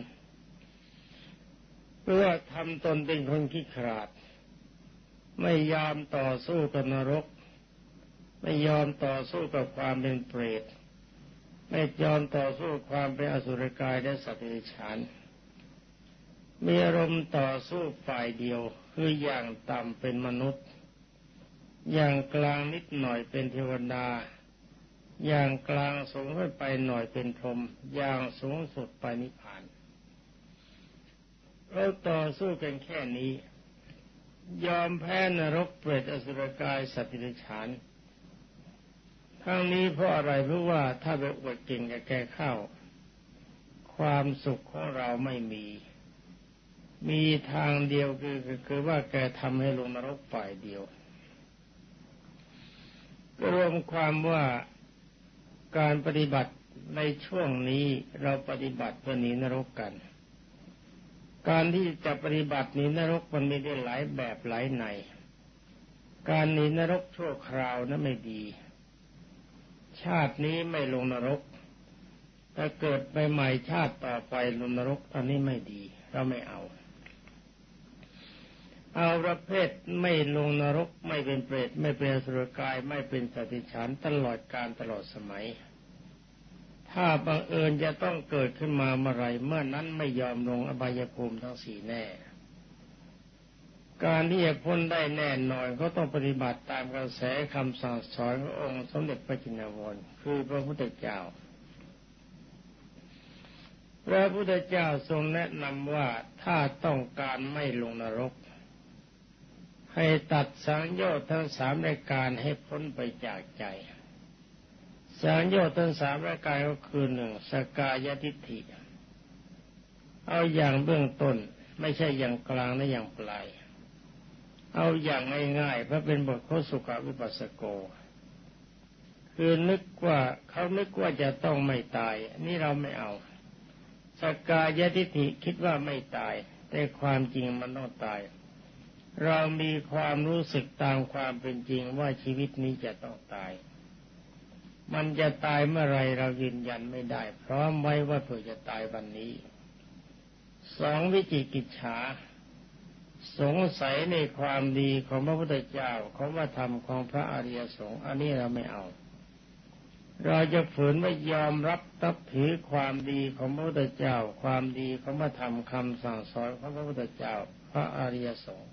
เพื่อทำตนเป็นคนขี้ขลาดไม่ยอมต่อสู้กับนรกไม่ยอมต่อสู้กับความเป็นเปรตไม่ยอมต่อสู้ความเป็นอสุรกายและสัตว์เดรัจฉานมีอารมณ์ต่อสู้ฝ่ายเดียวคืออย่างต่ำเป็นมนุษย์อย่างกลางนิดหน่อยเป็นเทวดาอย่างกลางสูงขึ้นไปหน่อยเป็นพรหมอย่างสูงสุดไปนิพพานเราต่อสู้กันแค่นี้ยอมแพ้นรกเปรตอสุรกายสัตว์เดรัจฉานทั้งนี้เพราะอะไรเพราะว่าถ้าไปอวดเก่งกับแกเข้าความสุขของเราไม่มีมีทางเดียวคือคือว่าแกทำให้ลงนรกฝ่ายเดียวรวมความว่าการปฏิบัติในช่วงนี้เราปฏิบัติเพื่อหนีนรกกันการที่จะปฏิบัติหนีนรกมันมีได้หลายแบบหลายในการหนีนรกชั่วคราวนั้นไม่ดีชาตินี้ไม่ลงนรกถ้าเกิดไปใหม่ชาติต่อไปลงนรกตอนนี้ไม่ดีเราไม่เอาเอาประเภทไม่ลงนรกไม่เป็นเปรตไม่เป็นอสุรกายไม่เป็นสัตว์เดรัจฉานตลอดกาลตลอดสมัยถ้าบังเอิญจะต้องเกิดขึ้นมาเมื่อไรเมื่อนั้นไม่ยอมลงอบายภูมิทั้งสี่แน่การที่จะพ้นได้แน่นอนก็ต้องปฏิบัติตามกระแสคำสั่งสอนขององค์สมเด็จพระจินวรคือพระพุทธเจ้าพระพุทธเจ้าทรงแนะนำว่าถ้าต้องการไม่ลงนรกให้ตัดสังโยชน์ทั้งสามรายการให้พ้นไปจากใจสังโยชน์ทั้งสามรายการก็คือหนึ่งสกายทิฏฐิเอาอย่างเบื้องต้นไม่ใช่อย่างกลางและอย่างปลายเอาอย่างง่ายๆเพราะเป็นบทข้อสุขวิปัสสโกคือนึกว่าเขานึกว่าจะต้องไม่ตายนี่เราไม่เอาสกายทิฏฐิคิดว่าไม่ตายแต่ความจริงมันต้องตายเรามีความรู้สึกตามความเป็นจริงว่าชีวิตนี้จะต้องตายมันจะตายเมื่อไรเรายืนยันไม่ได้พร้อมไว้ว่าเผื่อจะตายวันนี้สองวิจิกิจฉาสงสัยในความดีของพระพุทธเจ้าของพระธรรมของพระอริยสงฆ์อันนี้เราไม่เอาเราจะฝืนไม่ยอมรับนับถือความดีของพระพุทธเจ้าความดีของพระธรรมคำสั่งสอนของพระพุทธเจ้าพระอริยสงฆ์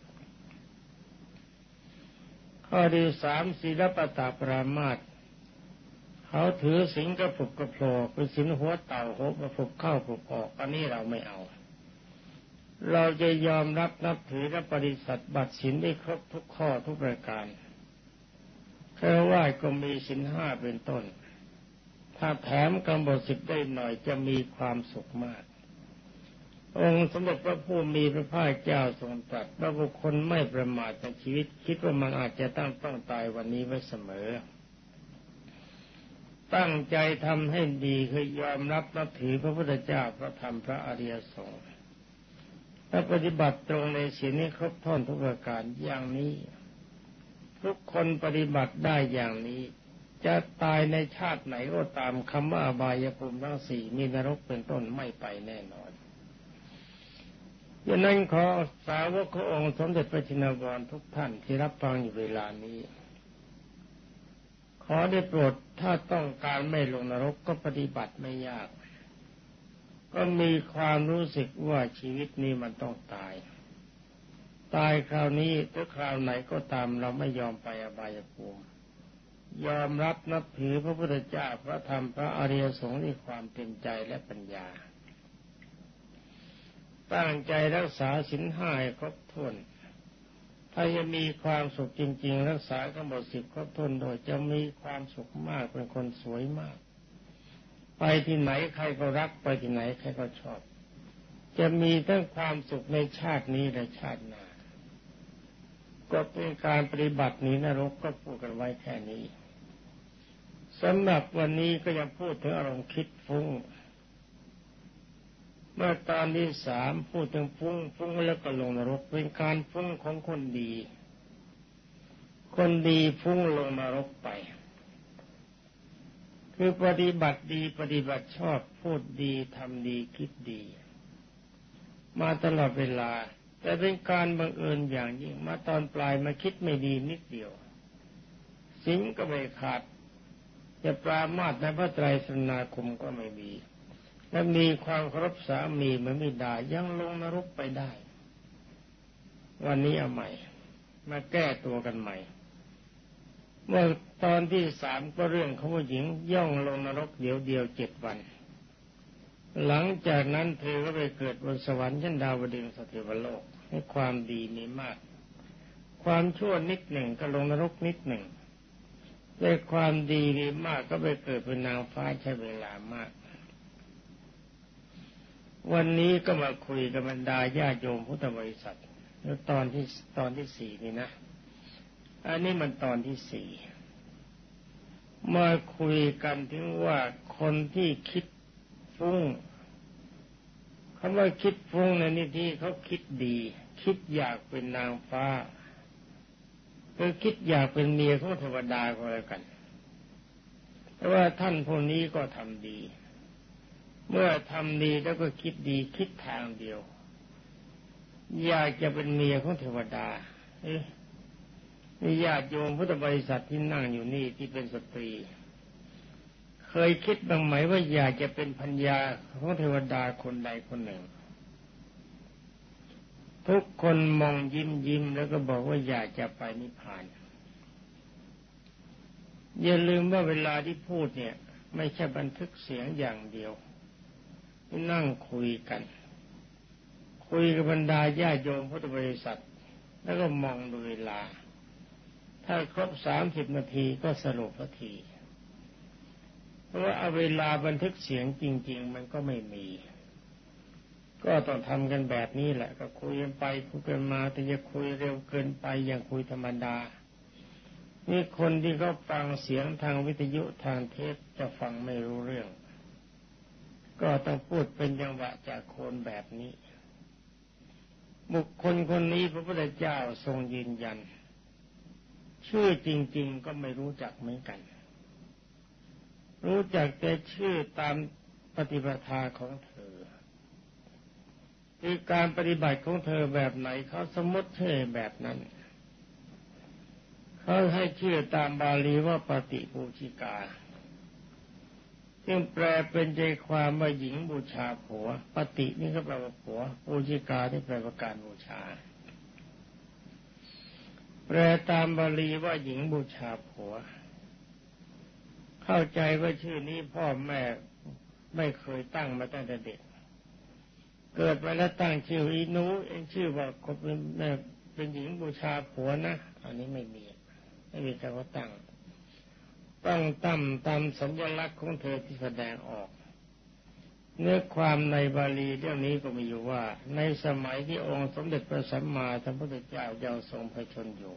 ข้อที่สามศีลปตปรามาสเขาถือศีลกระปุกกระโผล่คือศีลหัวเต่าหัวกระปุกเข้าปุกออกอันนี้เราไม่เอาเราจะยอมรับนับถือและปฏิสัติบัติศีลได้ครบทุกข้อทุกประการแค่ว่าก็มีศีลห้าเป็นต้นถ้าแถมกำหนดสิบได้หน่อยจะมีความสุขมากองค์สมเด็จพระผู้มีพระภาคเจ้าทรงตรัสว่าบุคคลไม่ประมาทในชีวิตคิดว่ามันอาจจะต้องต้องตายวันนี้ไว้เสมอตั้งใจทำให้ดีคือยอมรับนับถือพระพุทธเจ้าพระธรรมพระอริยสงฆ์และปฏิบัติตรงในศีลนี้ครบถ้วนทุกประการอย่างนี้ทุกคนปฏิบัติได้อย่างนี้จะตายในชาติไหนก็ตามคำว่าอบายภูมิทั้งสี่มีนรกเป็นต้นไม่ไปแน่นอนดังนั้นขอสาวกขององค์สมเด็จพระจินวรทุกท่านที่รับฟังอยู่เวลานี้ขอได้โปรดถ้าต้องการไม่ลงนรกก็ปฏิบัติไม่ยากก็มีความรู้สึกว่าชีวิตนี้มันต้องตายตายคราวนี้หรือคราวไหนก็ตามเราไม่ยอมไปอบายภูมิยอมรับนับถือพระพุทธเจ้าพระธรรมพระอริยสงฆ์ด้วยความเต็มใจและปัญญาตั้งใจรักษาศีลห้าให้ครบถ้วนถ้าจะมีความสุขจริงๆรักษากำหนดสิบครบถ้วนโดยจะมีความสุขมากเป็นคนสวยมากไปที่ไหนใครก็รักไปที่ไหนใครก็ชอบจะมีทั้งความสุขในชาตินี้และชาติหน้าก็เป็นการปฏิบัติหนีนรกก็พูดกันไว้แค่นี้สำหรับวันนี้ก็ยังพูดถึงอารมณ์คิดฟุ้งเมื่อตอนที่สามพูดถึงฟุ้งฟุ้งแล้วก็ลงนรกเป็นการฟุ้งของคนดีคนดีฟุ้งลงนรกไปคือปฏิบัติดีปฏิบัติชอบพูดดีทำดีคิดดีมาตลอดเวลาแต่เป็นการบังเอิญอย่างยิ่งมาตอนปลายมาคิดไม่ดีนิดเดียวศีลก็ไม่ขาดจะปรามาสในพระไตรสรณคมก็ไม่มีและมีความเคารพสามีเหมือนมิดายังลงนรกไปได้วันนี้เอาใหม่มาแก้ตัวกันใหม่เมื่อตอนที่สามก็เรื่องของผู้หญิงย่องลงนรกเดียวเดียวเจ็ดวันหลังจากนั้นเธอก็ไปเกิดบนสวรรค์ชั้นดาวดึงสเทวโลกให้ความดีมีมากความชั่วนิดหนึ่งก็ลงนรกนิดหนึ่งได้ความดีมีมากก็ไปเกิดเป็นนางฟ้าใช้เวลามากวันนี้ก็มาคุยกับบรรดาญาโยมพุทธบริษัทแล้วตอนที่ตอนที่สี่นี่นะอันนี้มันตอนที่สี่มาคุยกันถึงว่าคนที่คิดฟุ้งคำว่าคิดฟุ้งในนี่ที่เขาคิดดีคิดอยากเป็นนางฟ้าคือคิดอยากเป็นเมียของเทวดาก็แล้วกันแต่ว่าท่านพวกนี้ก็ทำดีเมื่อทำดีแล้วก็คิดดีคิดทางเดียวอยากจะเป็นเมียของเทวดาเอ๊ะนี่ญาติโยมพุทธบริษัทที่นั่งอยู่นี่ที่เป็นสตรีเคยคิดบ้างไหมว่าอยากจะเป็นภรรยาของเทวดาคนใดคนหนึ่งทุกคนมองยิ้มยิ้มแล้วก็บอกว่าอยากจะไปนิพพานอย่าลืมว่าเวลาที่พูดเนี่ยไม่ใช่บันทึกเสียงอย่างเดียวนั่งคุยกันคุยกับบรรดาญาติโยมพุทธบริษัทแล้วก็มองดูเวลาถ้าครบสามสิบนาทีก็สรุปนาทีเพราะว่าเอาเวลาบันทึกเสียงจริงๆมันก็ไม่มีก็ต้องทำกันแบบนี้แหละก็คุยกันไปคุยกันมาแต่อย่าคุยเร็วเกินไปอย่างคุยธรรมดานี่คนที่เขาฟังเสียงทางวิทยุทางเทปจะฟังไม่รู้เรื่องก็ต้องพูดเป็นจังหวะจากโคนแบบนี้บุคคลคนนี้พระพุทธเจ้าทรงยืนยันชื่อจริงๆก็ไม่รู้จักเหมือนกันรู้จักแต่ชื่อตามปฏิปทาของเธอคือการปฏิบัติของเธอแบบไหนเขาสมมติชื่อแบบนั้นเขาให้ชื่อตามบาลีว่าปฏิปูชิกาซึ่งแปลเป็นใจความว่าหญิงบูชาผัวปฏินี่ก็แปลว่าผัวปูชิกาที่แปลว่าการบูชาแปลตามบาลีว่าหญิงบูชาผัวเข้าใจว่าชื่อนี้พ่อแม่ไม่เคยตั้งมาตั้งแต่เด็กเกิดมาแล้วตั้งชื่ออีหนูเองชื่อว่าคนเป็นแม่เป็นหญิงบูชาผัวนะอันนี้ไม่มีไม่มีใครว่าตั้งต้องตั้งตามสัญลักษณ์ของเธอที่แสดงออกเนื้อความในบาลีเรื่องนี้ก็มีอยู่ว่าในสมัยที่องค์สมเด็จพระสัมมาสัมพุทธเจ้ายังทรงพระชนอยู่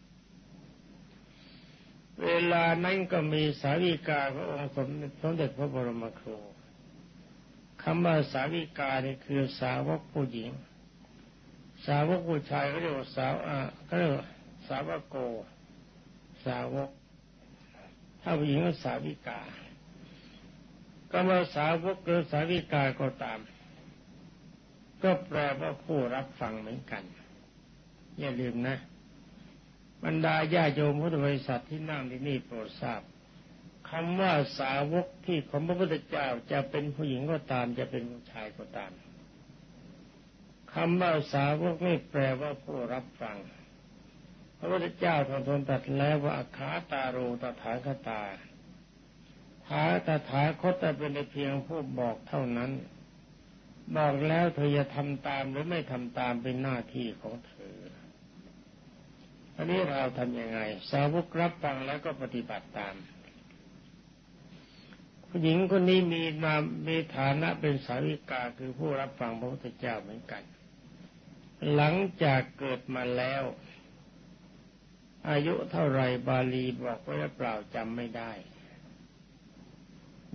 เวลานั้นก็มีสาวิกาขององค์สมเด็จพระบรมครูคำว่าสาวิกานี่คือสาวกผู้หญิงสาวกผู้ชายเขาเรียกว่าสาวอ่าเขาเรียกว่าสาวกโกสาวกถ้าผู้หญิงก็สาวิกาก็มาสาวกหรือสาวิกาก็ตามก็แปลว่าผู้รับฟังเหมือนกันอย่าลืมนะบรรดาญาโยมพุทธบริษัทที่นั่งที่นี่โปรดทราบคำว่าสาวกที่ของพระพุทธเจ้าจะเป็นผู้หญิงก็ตามจะเป็นผู้ชายก็ตามคำว่าสาวกไม่แปลว่าผู้รับฟังพระพุทธเจ้าทรงทรงตรัสแล้วว่าอัคขาตาโรตถาคตาถาตถาคตแต่เป็นเพียงผู้บอกเท่านั้นบอกแล้วเธอจะทำตามหรือไม่ทำตามเป็นหน้าที่ของเธออันนี้เราทำยังไงสาวกรับฟังแล้วก็ปฏิบัติตามผู้หญิงคนนี้มีนามมีฐานะเป็นสาวิกาคือผู้รับฟังพระพุทธเจ้าเหมือนกันหลังจากเกิดมาแล้วอายุเท่าไรบาลีบอกไว้หรือเปล่าจำไม่ได้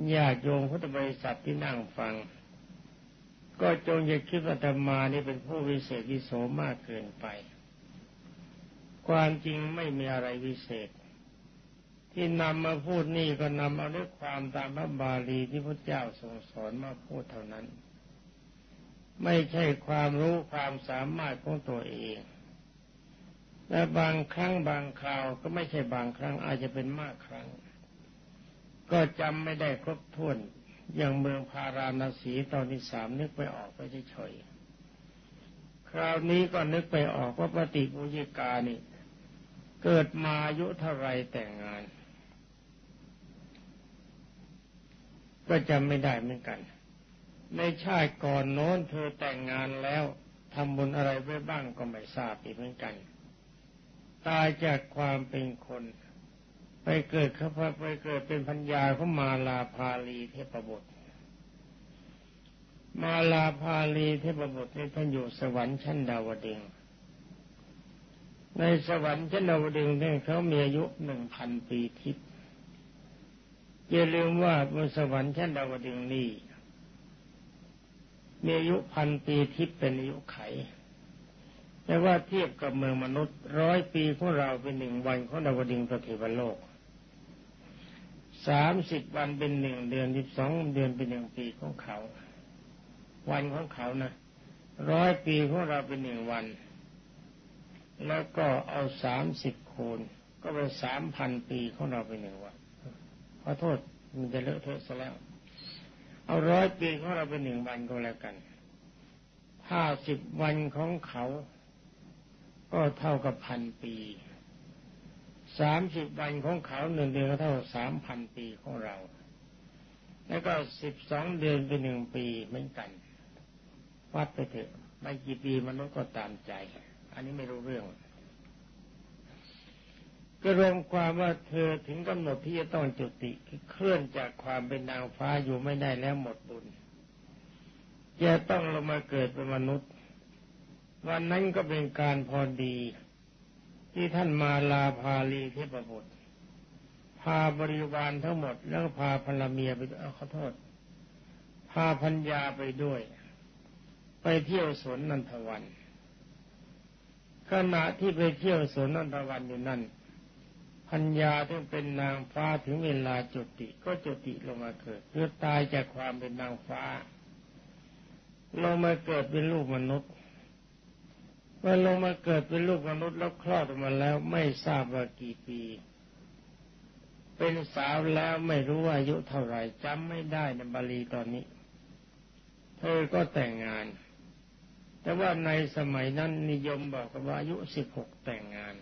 ญาติโยมพุทธบริษัทที่นั่งฟังก็จงอย่าคิดว่าอาตมานี่เป็นผู้วิเศษวิโสมากเกินไปความจริงไม่มีอะไรวิเศษที่นำมาพูดนี่ก็นำเอาด้วยความตามพระบาลีที่พระเจ้าทรงสอนมาพูดเท่านั้นไม่ใช่ความรู้ความสามารถของตัวเองและบางครั้งบางคราวก็ไม่ใช่บางครั้งอาจจะเป็นมากครั้งก็จำไม่ได้ครบถ้วนอย่างเมืองพาราณสีตอนที่สามนึกไปออกไปเฉยๆคราวนี้ก็นึกไปออกว่าปฏิปุญิกานี่เกิดมาอายุเท่าไรแต่งงานก็จำไม่ได้เหมือนกันในชาติก่อนโน้นเธอแต่งงานแล้วทำบุญอะไรไว้บ้างก็ไม่ทราบอีกเหมือนกันตายจากความเป็นคนไปเกิดเขาไปเกิดเป็นพัญญาของมาลาภาลีเทพบุตรมาลาภาลีเทพบุตรนี่ท่านอยู่สวรรค์ชั้นดาวดึงส์ในสวรรค์ชั้นดาวดึงส์เนี่ยเขามีอายุหนึ่งพันปีทิพย์อย่าลืมว่าบนสวรรค์ชั้นดาวดึงส์นี่มีอายุพันปีทิพย์เป็นอายุไขแต่ว่าเทียบกับเมืองมนุษย์ร้อยปีของเราเป็นหนึ่งวันของดาวดึงส์เทวโลกสามสิบวันเป็นหนึ่งเดือนสิบสองเดือนเป็นหนึ่งปีของเขาวันของเขานะร้อยปีของเราเป็นหนึ่งวันแล้วก็เอาสามสิบคูณก็เป็นสามพันปีของเราเป็นหนึ่งวันขอโทษมันจะเลอะเทอะซะแล้วเอาร้อยปีของเราเป็นหนึ่งวันก็แล้วกันห้าสิบวันของเขาก็เท่ากับพันปีสามสิบวันของเขาหนึ่งเดือนก็เท่าสามพันปีของเราแล้วก็สิบสองเดือนเป็นหนึ่งปีเหมือนกันวัดไปเถอะไม่กี่ปีมนุษย์ก็ตามใจอันนี้ไม่รู้เรื่องก็รวมความว่าเธอถึงกำหนดที่จะต้องจุติเคลื่อนจากความเป็นนางฟ้าอยู่ไม่ได้แล้วหมดบุญจะต้องลงมาเกิดเป็นมนุษย์วันนั้นก็เป็นการพอดีที่ท่านมาลาภาลีเทพบุตรพาบริวารทั้งหมดแล้วพาภรรเมียไปเอาขอโทษพาพัญญาไปด้วยไปเที่ยวสวนนันทวันขณะที่ไปเที่ยวสวนนันทวันอยู่นั่นพัญญาที่เป็นนางฟ้าถึงเวลาจุติก็จุติลงมาเกิดเพื่อตายจากความเป็นนางฟ้าลงมาเกิดเป็นลูกมนุษย์เมื่อลงมาเกิดเป็นลูกมนุษย์แล้วคลอดออกมาแล้วไม่ทราบว่ากี่ปีเป็นสาวแล้วไม่รู้ว่าอายุเท่าไหร่จำไม่ได้ในบาลีตอนนี้เธอก็แต่งงานแต่ว่าในสมัยนั้นนิยมบอกกันว่าอายุสิบหกแต่งงาน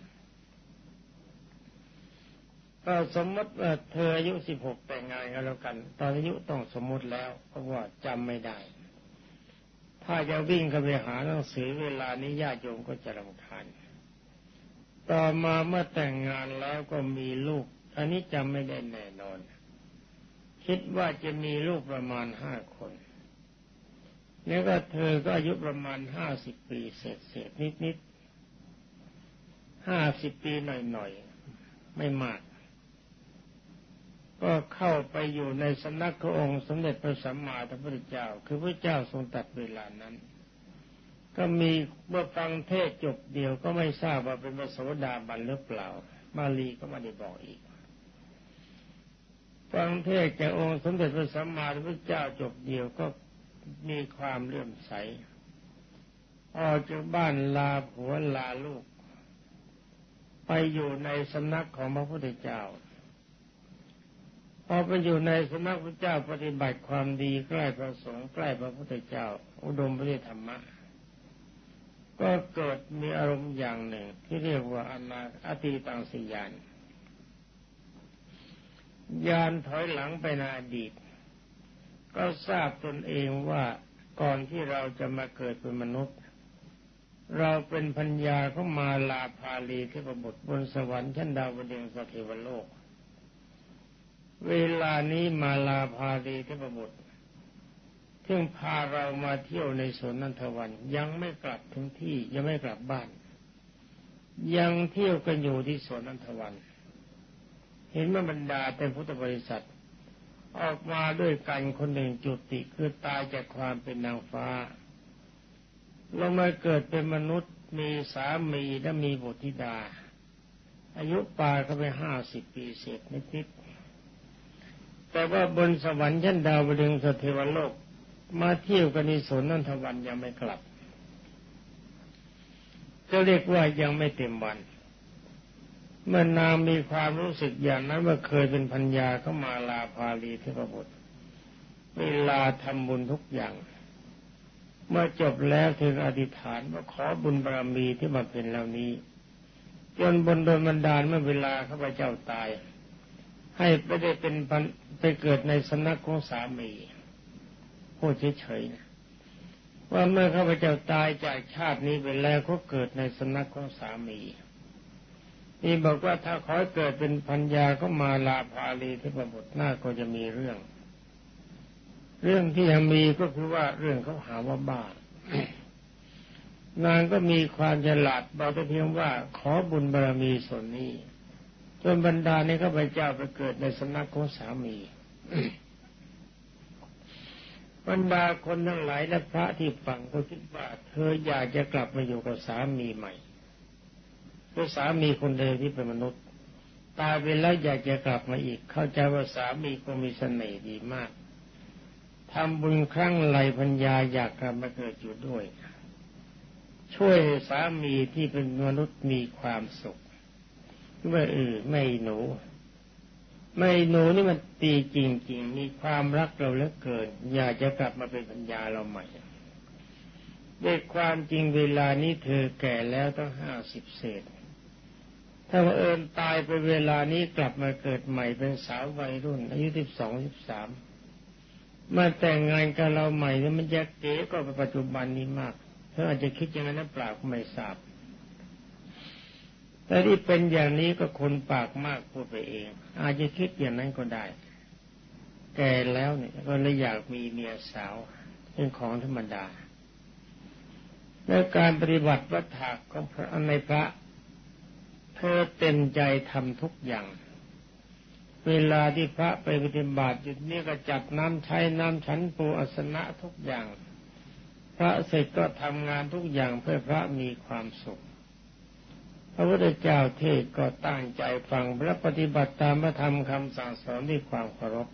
ก็สมมติว่าเธออายุสิบหกแต่งงานกันแล้วกันตอนอายุต้องสมมติแล้วเพราะว่าจำไม่ได้ถ้าจะวิ่งเข้าไปหาหนังสือเวลานี้ญาติโยมก็จะรำคาญต่อมาเมื่อแต่งงานแล้วก็มีลูกอันนี้จำไม่ได้แน่นอนคิดว่าจะมีลูกประมาณห้าคนแล้วก็เธอก็อายุประมาณห้าสิบปีเศษๆนิดๆห้าสิบปีหน่อยๆไม่มากก็เข้าไปอยู่ในสำนักขององค์สมเด็จพระสัมมาสัมพุทธเจ้าคือพระเจ้าทรงตรัสเวลานั้นก็มีเมื่อฟังเทศจบเดียวก็ไม่ทราบว่าเป็นพระโสดาบันหรือเปล่าบาลีก็ไม่ได้บอกอีกฟังเทศจากองค์สมเด็จพระสัมมาสัมพุทธเจ้าจบเดียวก็มีความเลื่อมใสออกจากบ้านลาผัวลาลูกไปอยู่ในสำนักของพระพุทธเจ้าพอไปอยู่ในสำนักพระเจ้าปฏิบัติความดีใกล้พระสงฆ์ใกล้พระพุทธเจ้าอุดมไปด้วยธรรมะก็เกิดมีอารมณ์อย่างหนึ่งที่เรียกว่าอนาอตีตังสยานญาณถอยหลังไปในอดีตก็ทราบตนเองว่าก่อนที่เราจะมาเกิดเป็นมนุษย์เราเป็นพัญญาของมาลาภาลีเทพบุตรบนสวรรค์ชั้นดาวดึงส์เทวโลกเวลานี้มาลาภาลีเทพบุตรซึ่งพาเรามาเที่ยวในสวนนันทวันยังไม่กลับถึงที่ยังไม่กลับบ้านยังเที่ยวกันอยู่ที่สวนนันทวันเห็นว่าบรรดาเป็นพุทธบริษัทออกมาด้วยกันคนหนึ่งจุติคือตายจากความเป็นนางฟ้าลงมาเกิดเป็นมนุษย์มีสามีและมีบุตรธิดาอายุป่าก็ไปห้าสิบปีเศษนิดๆแต่ว่าบนสวรรค์ชั้นดาวดึงสเทวโลกมาเที่ยวกันในสวนนันทวันยังไม่กลับก็เรียกว่ายังไม่เต็มวันเมื่อนางมีความรู้สึกอย่างนั้นว่าเคยเป็นพัญญาเข้ามาลาภาลีเทพบุตรเวลาทำบุญทุกอย่างเมื่อจบแล้วถึงอธิษฐานว่าขอบุญบารมีที่มาเป็นเหล่านี้จนบนโดนบันดาลเมื่อเวลาข้าพเจ้าตายให้ไปได้เป็นไปเกิดในสำนักของสามีพูดเฉยๆนะว่าเมื่อข้าพเจ้าตายจากชาตินี้ไปแล้วก็เกิดในสำนักของสามีนี่บอกว่าถ้าขอเกิดเป็นพัญญาก็มาลาภาลีเทพบุตรน่าก็จะมีเรื่องเรื่องที่ยังมีก็คือว่าเรื่องเขาหาว่าบ้า นางก็มีความฉลาดบอกแต่เพียงว่าขอบุญบารมีส่วนนี้จนบรรดานี้ข้าพเจ้าไปเกิดในสำนักของสามี บรรดาคนทั้งหลายและพระที่ฟังก็คิดว่าเธออยากจะกลับมาอยู่กับสามีใหม่คือสามีคนเดิมที่เป็นมนุษย์ตายไปแล้วอยากจะกลับมาอีกเข้าใจว่าสามีคงมีเสน่ห์ดีมากทำบุญครั้งไรพัญญาอยากกลับมาเกิดอยู่ด้วยช่วยให้สามีที่เป็นมนุษย์มีความสุขว่าเออไม่หนูไม่หนูนี่มันตีจริงๆมีความรักเราเหลือเกินอยากจะกลับมาเป็นพัญญาเราใหม่ด้วยความจริงเวลานี้เธอแก่แล้วต้องห้าสิบเศษถ้าว่าเอิญตายไปเวลานี้กลับมาเกิดใหม่เป็นสาววัยรุ่นอายุสิบสองสิบสามมาแต่งงานกับเราใหม่เนี่ยมันจะเก๋กว่าปัจจุบันนี้มากเธออาจจะคิดอย่างนั้นนะเปล่าก็ไม่ทราบแต่ที่เป็นอย่างนี้ก็คนปากมากพูดไปเองอาจจะคิดอย่างนั้นก็ได้แก่แล้วเนี่ยก็เลยอยากมีเมียสาวเป็นของธรรมดาและการปฏิบัติวัฏฏะของพระในพระเธอเต็มใจทำทุกอย่างเวลาที่พระไปปฏิบัติจุดนี้ก็จัดน้ำใช้น้ำฉันปูอาสนะทุกอย่างพระเสร็จก็ทำงานทุกอย่างเพื่อพระมีความสุขพระพุทธเจ้าเทศก็ตั้งใจฟังและปฏิบัติตามพระธรรมคำสั่งสอนด้วยความเคารพ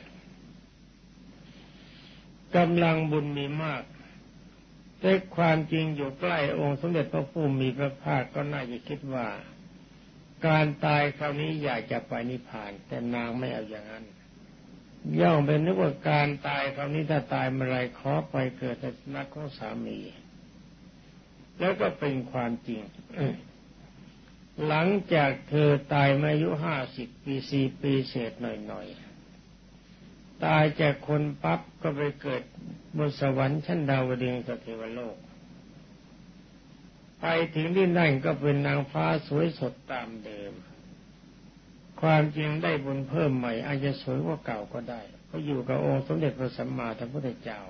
กำลังบุญมีมากแต่ความจริงอยู่ใกล้องค์สมเด็จพระผู้มีพระภาคก็น่าจะคิดว่าการตายคราวนี้อยากจะไปนิพพานแต่นางไม่เอาอย่างนั้นย่อมเป็นนึกว่าการตายคราวนี้ถ้าตายเมื่อไรขอไปเกิดในสำนักของสามีแล้วก็เป็นความจริง หลังจากเธอตายมาอายุห้าสิบปีสี่ปีเศษหน่อยๆตายจากคนปั๊บก็ไปเกิดบนสวรรค์ชั้นดาวดึงสเทวโลกไปถึงที่นั่นก็เป็นนางฟ้าสวยสดตามเดิมความจริงได้บุญเพิ่มใหม่อาจจะสวยกว่าเก่าก็ได้ก็อยู่กับองค์สมเด็จพระสัมมาสัมพุทธเจ้า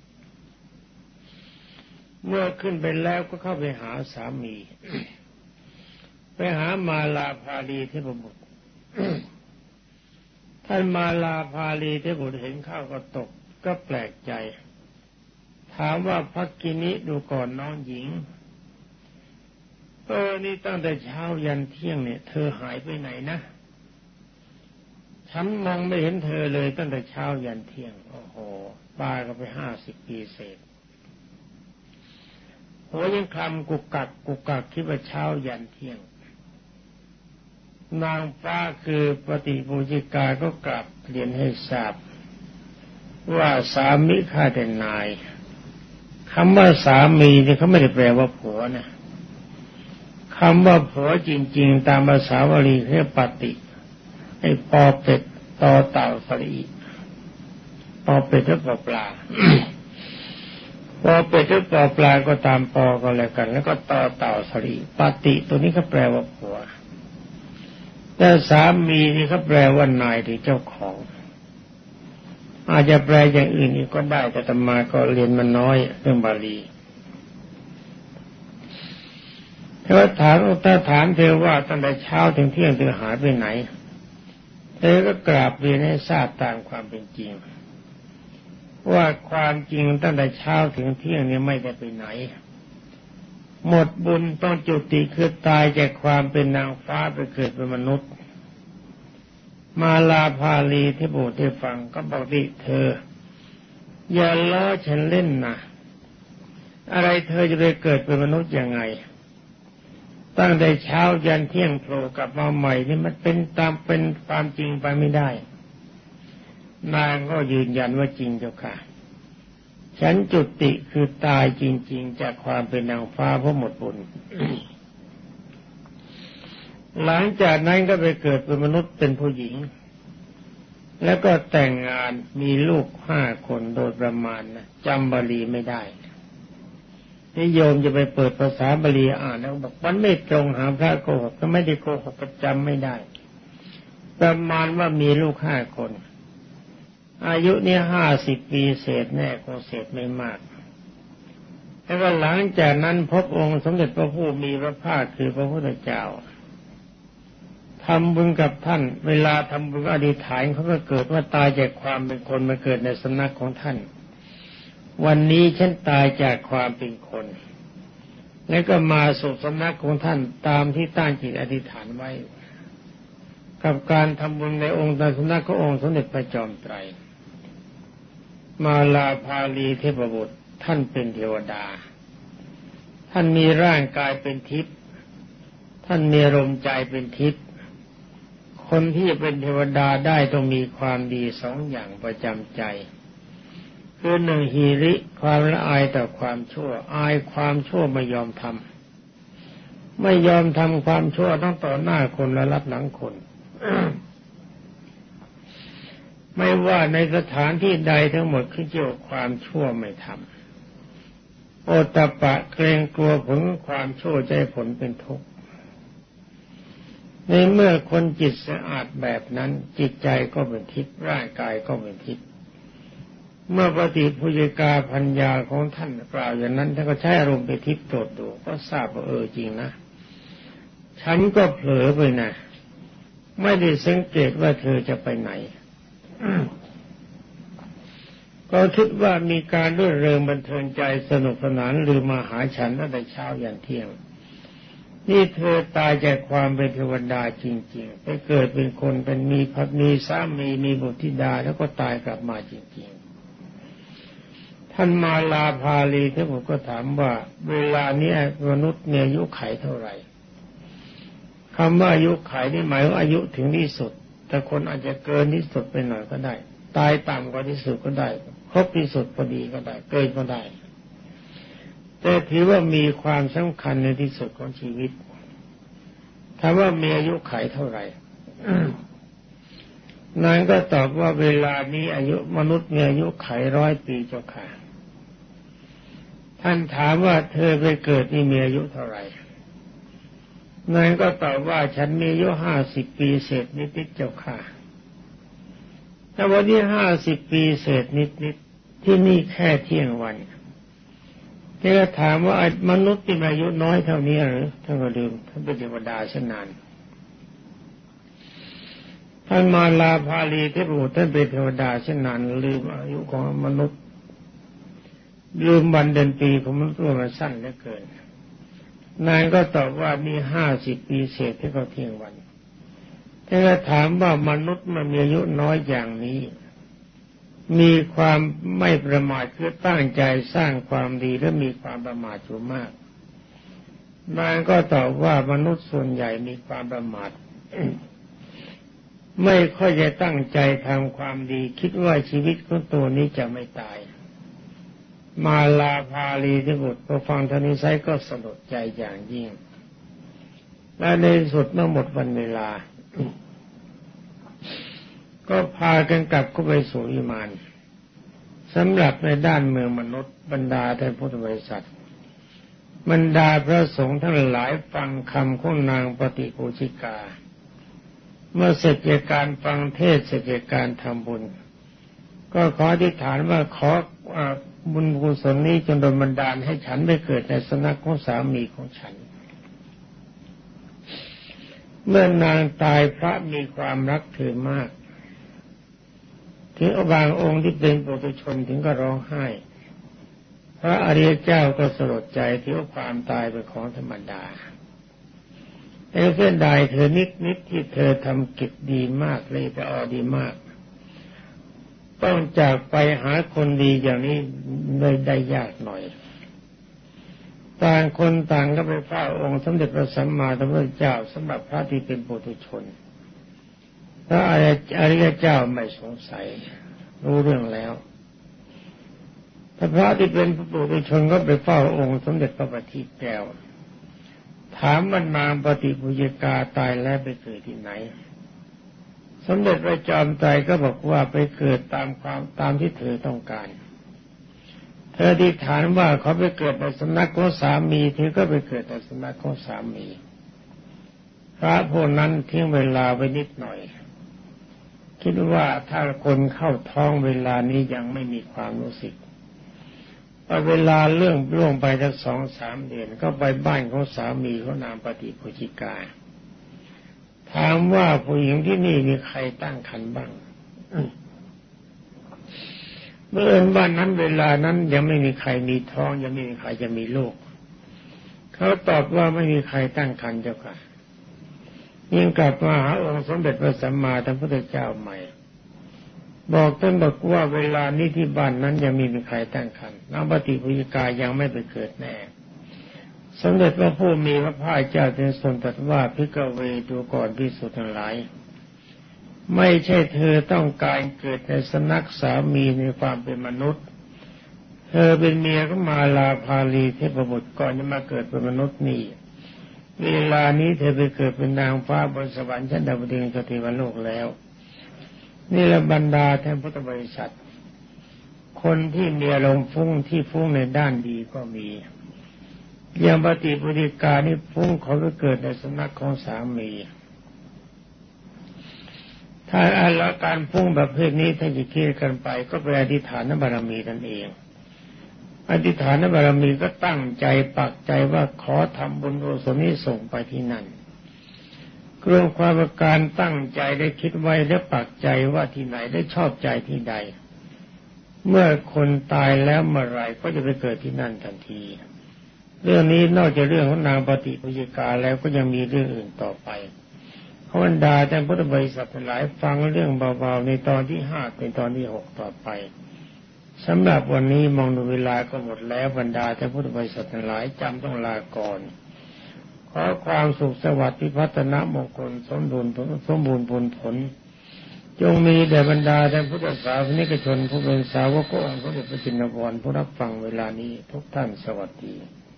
เมื่อขึ้นไปแล้วก็เข้าไปหาสามี ไปหามาลาภาลีเทพบุตร ท่านมาลาภาลีเทพบุตรเห็นข้าวก็ตกก็แปลกใจถามว่าภักกินิดูก่อนน้องหญิงเออนี่ตั้งแต่เช้ายันเที่ยงเนี่ยเธอหายไปไหนนะฉันมองไม่เห็นเธอเลยตั้งแต่เช้ายันเที่ยงโอ้โหปาก็ไปห้าสิบปีเศษโหยังคลำกุกกักกุกกักคิดว่าเช้ายันเที่ยงนางฟ้าคือปฏิปูจิกาก็กลับเรียนให้ทราบว่าสามีข้าแต่นายคำว่าสามีเนี่ยเขาไม่ได้แปลว่าผัวนะคำว่าผัวจริงๆตามภาษาบาลีเรียกปฏิไอ้ปอเป็ดตอเต่าสลีปอเป็ดและปอปลา ปอเป็ดและปอปลาก็ตามปอก็แล้วกันแล้วก็ตอเต่าสลีปฏิตัวนี้ก็แปลว่าผัวแต่สามีนี่เขาแปลว่านายหรือเจ้าของอาจจะแปลอย่างอื่นอีกก็ได้แต่อาตมาก็เรียนมันน้อยเรื่องบาลีถ้าถามถ้าถามเธอว่าตั้งแต่เช้าถึงเที่ยงเธอหายไปไหนเธอก็กราบเรียนให้ทราบตามความเป็นจริงว่าความจริงตั้งแต่เช้าถึงเที่ยงนี้ไม่ได้ไปไหนหมดบุญต้องจุติคือตายจากความเป็นนางฟ้าไปเกิดเป็นมนุษย์มาลาภาลีที่โบสถ์ได้ฟังก็บอกดิเธออย่าล้อฉันเล่นนะอะไรเธอจะไปเกิดเป็นมนุษย์ยังไงตั้งแต่เช้ายันเที่ยงโผล่กลับมาใหม่นี่มันเป็นตามเป็นความจริงไปไม่ได้นางก็ยืนยันว่าจริงเจ้าค่ะฉันจุติคือตายจริงๆจากความเป็นนางฟ้าเพราะหมดบุญ หลังจากนั้นก็ไปเกิดเป็นมนุษย์เป็นผู้หญิงแล้วก็แต่งงานมีลูกห้าคนโดยประมาณนะจำบาลีไม่ได้นิยมจะไปเปิดภาษาบาลีอ่านแล้วบอกมันไม่ตรงหาพระโกหกก็ไม่ได้โกหกประจำไม่ได้ประมาณว่ามีลูกห้าคนอายุเนี่ยห้าสิบปีเศษแน่คงเศษไม่มากแล้วก็หลังจากนั้นพบองค์สมเด็จพระผู้มีพระภาคคือพระพุทธเจ้าทำบุญกับท่านเวลาทำบุญอธิษฐานเขาก็เกิดว่าตายจากความเป็นคนมาเกิดในสำนักของท่านวันนี้ฉันตายจากความเป็นคนแล้วก็มาสู่สำนักของท่านตามที่ตั้งจิตอธิษฐานไว้กับการทำบุญในองค์ในสำนักขององค์สมเด็จพระจอมไตรมาลาภาลีเทพบุตรท่านเป็นเทวดาท่านมีร่างกายเป็นทิพย์ท่านมีอารมณ์ใจเป็นทิพย์คนที่จะเป็นเทวดาได้ต้องมีความดีสองอย่างประจำใจคือหนึ่งหิริความละอายต่อความชั่วอายความชั่วไม่ยอมทำไม่ยอมทำความชั่วต้องต่อหน้าคนและรับหลังคน ไม่ว่าในสถานที่ใดทั้งหมดขึ้นเกี่ยวกับความชั่วไม่ทำโอตตัปปะเกรงกลัวผลความชั่วใจผลเป็นทุกข์ในเมื่อคนจิตสะอาดแบบนั้นจิตใจก็เป็นทิพย์ร่างกายก็เป็นทิพย์เมื่อปฏิปุจกาพัญญาของท่านกล่าวอย่างนั้นท่านก็ใช้อารมณ์ไปทิพย์ตรวจดูก็ทราบว่าเออจริงนะฉันก็เผลอไปนะไม่ได้สังเกตว่าเธอจะไปไหน ก็คิดว่ามีการรื่นเริงบันเทิงใจสนุกสนานหรือมาหาฉันตั้งแต่เช้ายันเที่ยงนี่เธอตายจากความเป็นเทวดาจริงๆไปเกิดเป็นคนเป็นมีพักมีสามีมีบุตรธิดาแล้วก็ตายกลับมาจริงๆท่านมาลาภาลีท่านผมก็ถามว่าเวลานี้มนุษย์มีอายุขัยเท่าไหร่คำว่าอายุขัยนี่หมายว่าอายุถึงที่สุดแต่คนอาจจะเกินที่สุดไปหน่อยก็ได้ตายต่ำกว่าที่สุดก็ได้ครบที่สุดพอดีก็ได้เกินก็ได้แต่ถือว่ามีความสำคัญในที่สุดของชีวิตถามว่ามีอายุขัยเท่าไหร่ นางก็ตอบว่าเวลานี้อายุมนุษย์มีอายุขัยร้อยปีเจ้าค่ะท่านถามว่าเธอไปเกิดนี่มีอายุเท่าไหร่นางก็ตอบว่าฉันมีอายุห้าสิบปีเศษนิดๆเจ้าค่ะแต่วันนี้ห้าสิบปีเศษนิดๆที่นี่แค่เที่ยงวันที่ก็ถามว่ามนุษย์ที่มีอายุน้อยเท่านี้หรือท่านก็ลืมท่านเป็นเทวดาเช่นนั้นท่านมาลาภาลีเทพบุตรท่านเป็นเทวดาเช่นนั้นลืมอายุของมนุษย์ลืมวันเดือนปีของมนุษย์ว่ามันสั้นเหลือเกินนางก็ตอบว่ามีห้าสิบปีเศษที่เขาเที่ยงวันท่านก็ถามว่ามนุษย์มันมีอายุน้อยอย่างนี้มีความไม่ประมาทคือตั้งใจสร้างความดีและมีความประมาทอยู่มากนางก็ตอบว่ามนุษย์ส่วนใหญ่มีความประมาท ไม่ค่อยจะตั้งใจทำความดีคิดว่าชีวิตของตัวนี้จะไม่ตายมาลาภาลีที่บุตรพอฟังท่านี้ไซก็สลดใจอย่างยิ่งและในสุดเมื่อหมดวันเวลา ก็พากันกลับเข้าไปสู่วิมานสำหรับในด้านเมืองมนุษย์บรรดาท่านพุทธบริษัทบรรดาพระสงฆ์ทั้งหลายฟังคำของนางปฏิปูชิกาเมื่อเสร็จจากการฟังเทศน์เสร็จจากการทำบุญก็ขออธิษฐานว่าขอบุญกุศลนี้จงดลบันดาลให้ฉันไปเกิดในสำนักของสามีของฉันเมื่อนางตายพระมีความรักเธอมากถึงบางองค์ที่เป็นปุถุชนถึงก็ร้องไห้พระอริยเจ้าก็สลดใจที่ว่าความตายเป็นของธรรมดาแต่เพื่อนใดเธอนิดนิดที่เธอทำกิจดีมากเลยแต่ออดีมากต้องจากไปหาคนดีอย่างนี้เลยได้ยากหน่อยต่างคนต่างก็ไปเฝ้าองค์สมเด็จพระสัมมาสัมพุทธเจ้าสำหรับพระที่เป็นปุถุชนพระอริยเจ้าไม่สงสัยรู้เรื่องแล้วถ้าพระที่เป็นปุถุชนก็ไปเฝ้าองค์สมเด็จพระบัณฑิตแก้วถามมันนางปฏิปุญกาตายแล้วไปเกิดที่ไหนสมเด็จพระจอมไตรก็บอกว่าไปเกิดตามความตามที่เธอต้องการเธอที่ถามว่าเขาไปเกิดในสำนักของสามีเธอก็ไปเกิดในสำนักของสามีพระพวกนั้นทิ้งเวลาไว้นิดหน่อยคิดว่าถ้าคนเข้าท้องเวลานี้ยังไม่มีความรู้สึกพอเวลาเรื่องล่วงไปสักสองสามเดือนก็ไปบ้านของสามีเขานามปฏิปุจิกาถามว่าผู้หญิงที่นี่มีใครตั้งครรภ์บ้างเมื่อบ้านนั้นเวลานั้นยังไม่มีใครมีท้องยังไม่มีใครจะมีลูกเขาตอบว่าไม่มีใครตั้งครรภ์เจ้าค่ะยิ่งกลับมาหาองค์สมเด็จพระสัมมาสัมพุทธเจ้าใหม่บอกท่านบอกว่าเวลานี้ที่บ้านนั้นยังไม่มีใครตั้งครรภ์นางปฏิปุญกายังไม่ไปเกิดแน่สมเด็จพระผู้มีพระภาคเจ้าจึงทรงตรัสว่าภิกขเวดูก่อนภิกษุทั้งหลายไม่ใช่เธอต้องการเกิดในสำนักสามีในความเป็นมนุษย์เธอเป็นเมียของมาลาภาลีเทพบุตรก่อนจะมาเกิดเป็นมนุษย์นี่เวลานี้เธอไปเกิดเป็นนางฟ้าบนสวรรค์ชั้นดาวดึงส์สเทวโลกแล้วนี่ละบรรดาท่านพุทธบริษัทคนที่มีอารมณ์ฟุ้งที่ฟุ้งในด้านดีก็มีอย่างปฏิปุญิกานี่ฟุ้งเขาไปเกิดในสำนักของสามีถ้าอาการฟุ้งแบบเพศนี้ถ้าจะคิดกันไปก็เป็นอธิษฐานบารมีนั่นเองอธิษฐานบารมีก็ตั้งใจปักใจว่าขอทำบุญกุศลนี้ส่งไปที่นั่นกลุ่มความการตั้งใจได้คิดไว้และปักใจว่าที่ไหนได้ชอบใจที่ใดเมื่อคนตายแล้วเมื่อไรก็จะไปเกิดที่นั่นทันทีเรื่องนี้นอกจากเรื่องของนางปฏิปุญกาแล้วก็ยังมีเรื่องอื่นต่อไปขอบรรดาท่านพุทธบริษัทหลายฟังเรื่องเบาๆในตอนที่ห้าเป็นตอนที่หกต่อไปสำหรับวันนี้มองดูเวลาก็หมดแล้วบรรดาท่านพุทธบริษัทหลายจำต้องลาก่อนขอความสุขสวัสดิ์พิพัฒนมงคลสมบูรณ์สมบูรณ์ผลผลจงมีแด่บรรดาท่านพุทธศาสนิกชนผู้เป็นสาวกของพระเดชพระจินวรผู้รับฟังเวลานี้ทุกท่านสวัสดี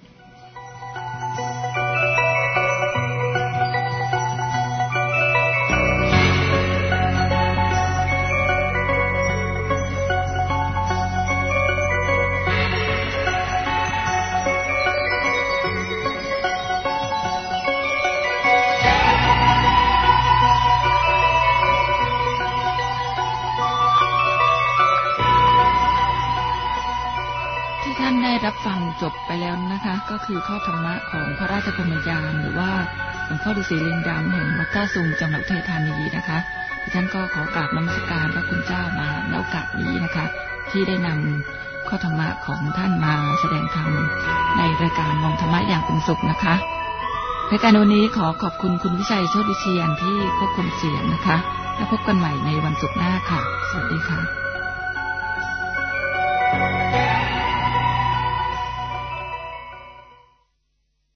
รับฟังจบไปแล้วนะคะก็คือข้อธรรมะของพระราชกรมยานหรือว่าหลวงพ่อฤาษีลิงดำแห่งวัดท่าซุงจังหวัดอุทัยธานีนะคะดิฉันก็ขอกราบนมัสการพระคุณเจ้ามาในโอกาสนี้นะคะที่ได้นำข้อธรรมะของท่านมาแสดงธรรมในรายการมองธรรมะอย่างเป็นสุขนะคะรายการวันนี้ขอขอบคุณคุณวิชัยโชติวิเชียรที่ควบคุมเสียงนะคะแล้วพบกันใหม่ในวันศุกร์หน้าค่ะสวัสดีค่ะ